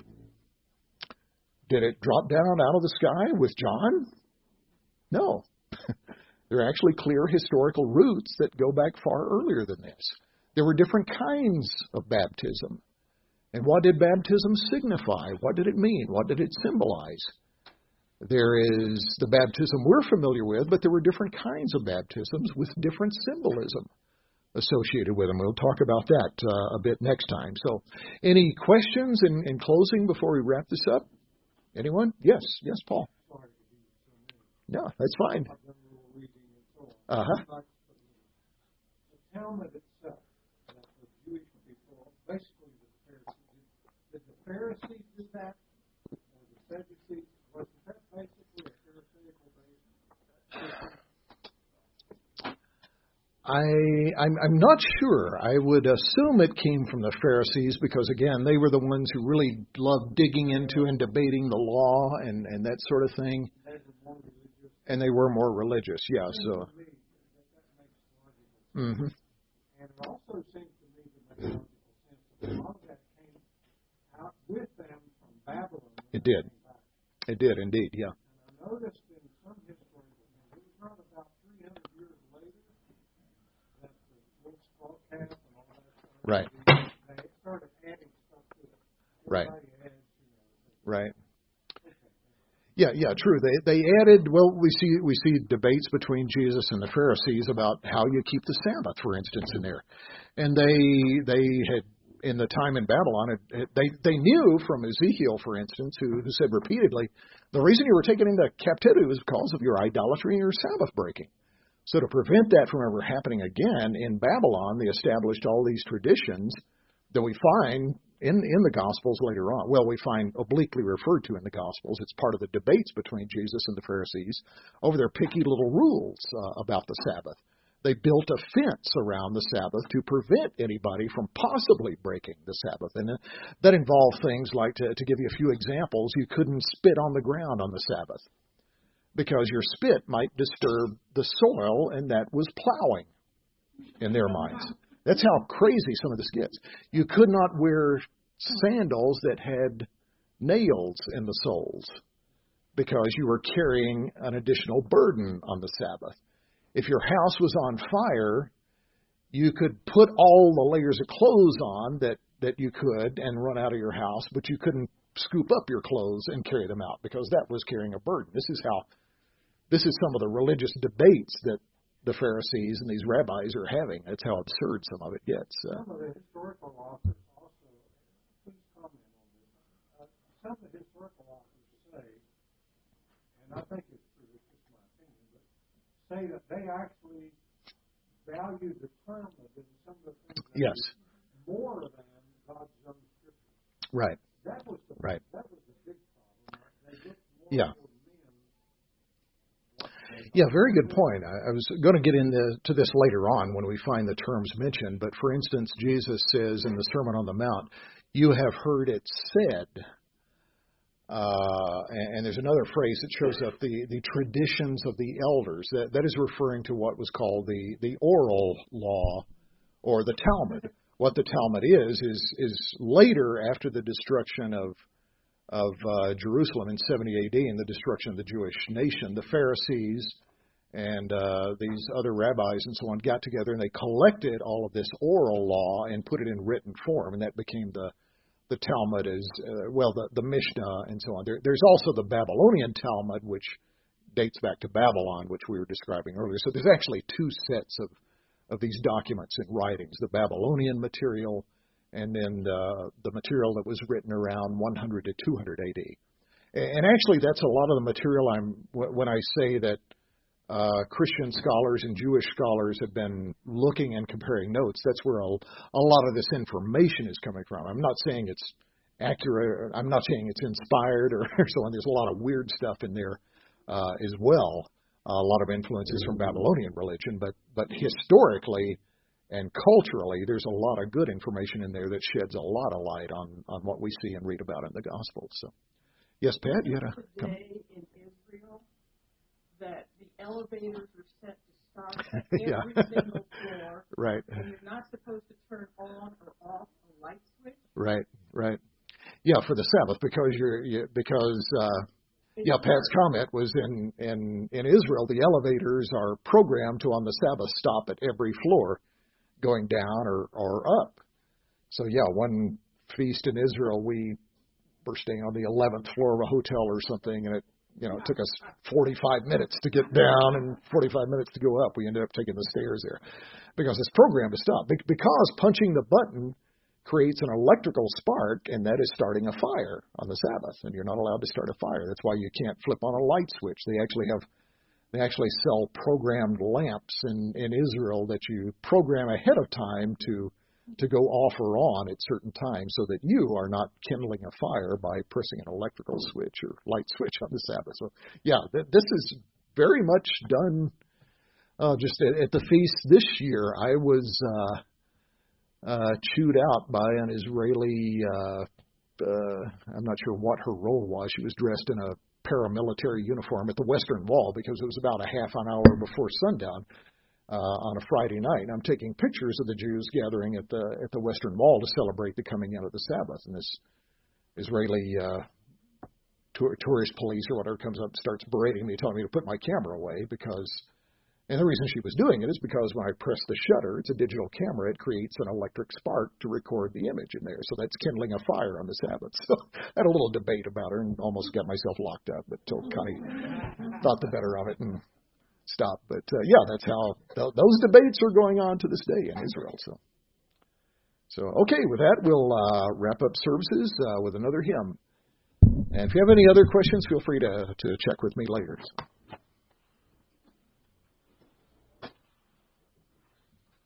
Did it drop down out of the sky with John? No. There are actually clear historical roots that go back far earlier than this. There were different kinds of baptism. And what did baptism signify? What did it mean? What did it symbolize? There is the baptism we're familiar with, but there were different kinds of baptisms with different symbolism associated with them. We'll talk about that uh, a bit next time. So, any questions in, in closing before we wrap this up? Anyone? Yes. Yes, Paul. No, that's fine. Uh-huh. The Talmud itself, that the Jewish people, basically did the Pharisees do that, or the Sadducees? Was that basically a Pharisaical basis? I, I'm, I'm not sure. I would assume it came from the Pharisees because, again, they were the ones who really loved digging into and debating the law and, and that sort of thing. They were more religious. And they were more religious, yeah. So. Mm-hmm. And it also seems to me to make logical sense that a lot of that came out with them from Babylon. It did. It did indeed, yeah. And I noticed in some historians, it was not about three hundred years later that the little straw cap and all that stuff. Right. They started adding stuff to it. Right. Everybody adds, you know. Right. Yeah, yeah, true. They they added. Well, we see we see debates between Jesus and the Pharisees about how you keep the Sabbath, for instance, in there, and they they had in the time in Babylon, it, it, they they knew from Ezekiel, for instance, who, who said repeatedly, the reason you were taken into captivity was because of your idolatry and your Sabbath breaking. So to prevent that from ever happening again, in Babylon, they established all these traditions that we find in, in the Gospels later on. Well, we find obliquely referred to in the Gospels. It's part of the debates between Jesus and the Pharisees over their picky little rules uh, about the Sabbath. They built a fence around the Sabbath to prevent anybody from possibly breaking the Sabbath. And that involved things like, to, to give you a few examples, you couldn't spit on the ground on the Sabbath because your spit might disturb the soil, and that was plowing in their minds. That's how crazy some of this gets. You could not wear sandals that had nails in the soles because you were carrying an additional burden on the Sabbath. If your house was on fire, you could put all the layers of clothes on that, that you could and run out of your house, but you couldn't scoop up your clothes and carry them out because that was carrying a burden. This is how, this is some of the religious debates that the Pharisees and these rabbis are having. That's how absurd some of it gets. Uh, some of the historical authors also, please comment on this. Uh, some of the historical authors say, and I think it's true, it's just my opinion, but say that they actually value the term of it and some of the things that yes. more than God's own scripture. Right. That was the right. that was the big problem. They looked more yeah. for men. Yeah, very good point. I, I was going to get into this later on when we find the terms mentioned, but for instance, Jesus says in the Sermon on the Mount, you have heard it said. Uh, and, and there's another phrase that shows up, the, the traditions of the elders. That, that is referring to what was called the, the oral law or the Talmud. What the Talmud is, is, is later after the destruction of of uh, Jerusalem in seventy A D and the destruction of the Jewish nation, the Pharisees and uh, these other rabbis and so on got together and they collected all of this oral law and put it in written form, and that became the the Talmud, as uh, well, the, the Mishnah and so on. There, there's also the Babylonian Talmud, which dates back to Babylon, which we were describing earlier. So there's actually two sets of, of these documents and writings, the Babylonian material and then uh, the material that was written around one hundred to two hundred A D. And actually, that's a lot of the material I'm, when I say that uh, Christian scholars and Jewish scholars have been looking and comparing notes, that's where a, a lot of this information is coming from. I'm not saying it's accurate, I'm not saying it's inspired or, or so on. There's a lot of weird stuff in there uh, as well, a lot of influences from Babylonian religion, but but historically and culturally, there's a lot of good information in there that sheds a lot of light on, on what we see and read about in the Gospels. So, yes, Pat, you had a comment? Today in Israel, that the elevators are set to stop at every yeah. single floor. Right. And you're not supposed to turn on or off a light switch. Right. Right. Yeah, for the Sabbath, because you're you, because uh, yeah, Pat's comment was in, in in Israel, the elevators are programmed to on the Sabbath stop at every floor, going down or, or up. So, yeah, one feast in Israel, we were staying on the eleventh floor of a hotel or something, and it, you know, it took us forty-five minutes to get down and forty-five minutes to go up. We ended up taking the stairs there because it's programmed to stop. Because punching the button creates an electrical spark, and that is starting a fire on the Sabbath, and you're not allowed to start a fire. That's why you can't flip on a light switch. They actually have They actually sell programmed lamps in, in Israel that you program ahead of time to to go off or on at certain times so that you are not kindling a fire by pressing an electrical switch or light switch on the Sabbath. So, yeah, th- this is very much done uh, just at, at the feast this year. I was uh, uh, chewed out by an Israeli, uh, uh, I'm not sure what her role was. She was dressed in a paramilitary uniform at the Western Wall because it was about a half an hour before sundown. uh, on a Friday night. I'm taking pictures of the Jews gathering at the at the Western Wall to celebrate the coming in of the Sabbath. And this Israeli uh, tour, tourist police or whatever comes up and starts berating me, telling me to put my camera away because. And the reason she was doing it is because when I press the shutter, it's a digital camera, it creates an electric spark to record the image in there. So that's kindling a fire on the Sabbath. So I had a little debate about her and almost got myself locked up, but until Connie thought the better of it and stopped. But uh, yeah, that's how th- those debates are going on to this day in Israel. So, so okay, with that, we'll uh, wrap up services uh, with another hymn. And if you have any other questions, feel free to, to check with me later. So.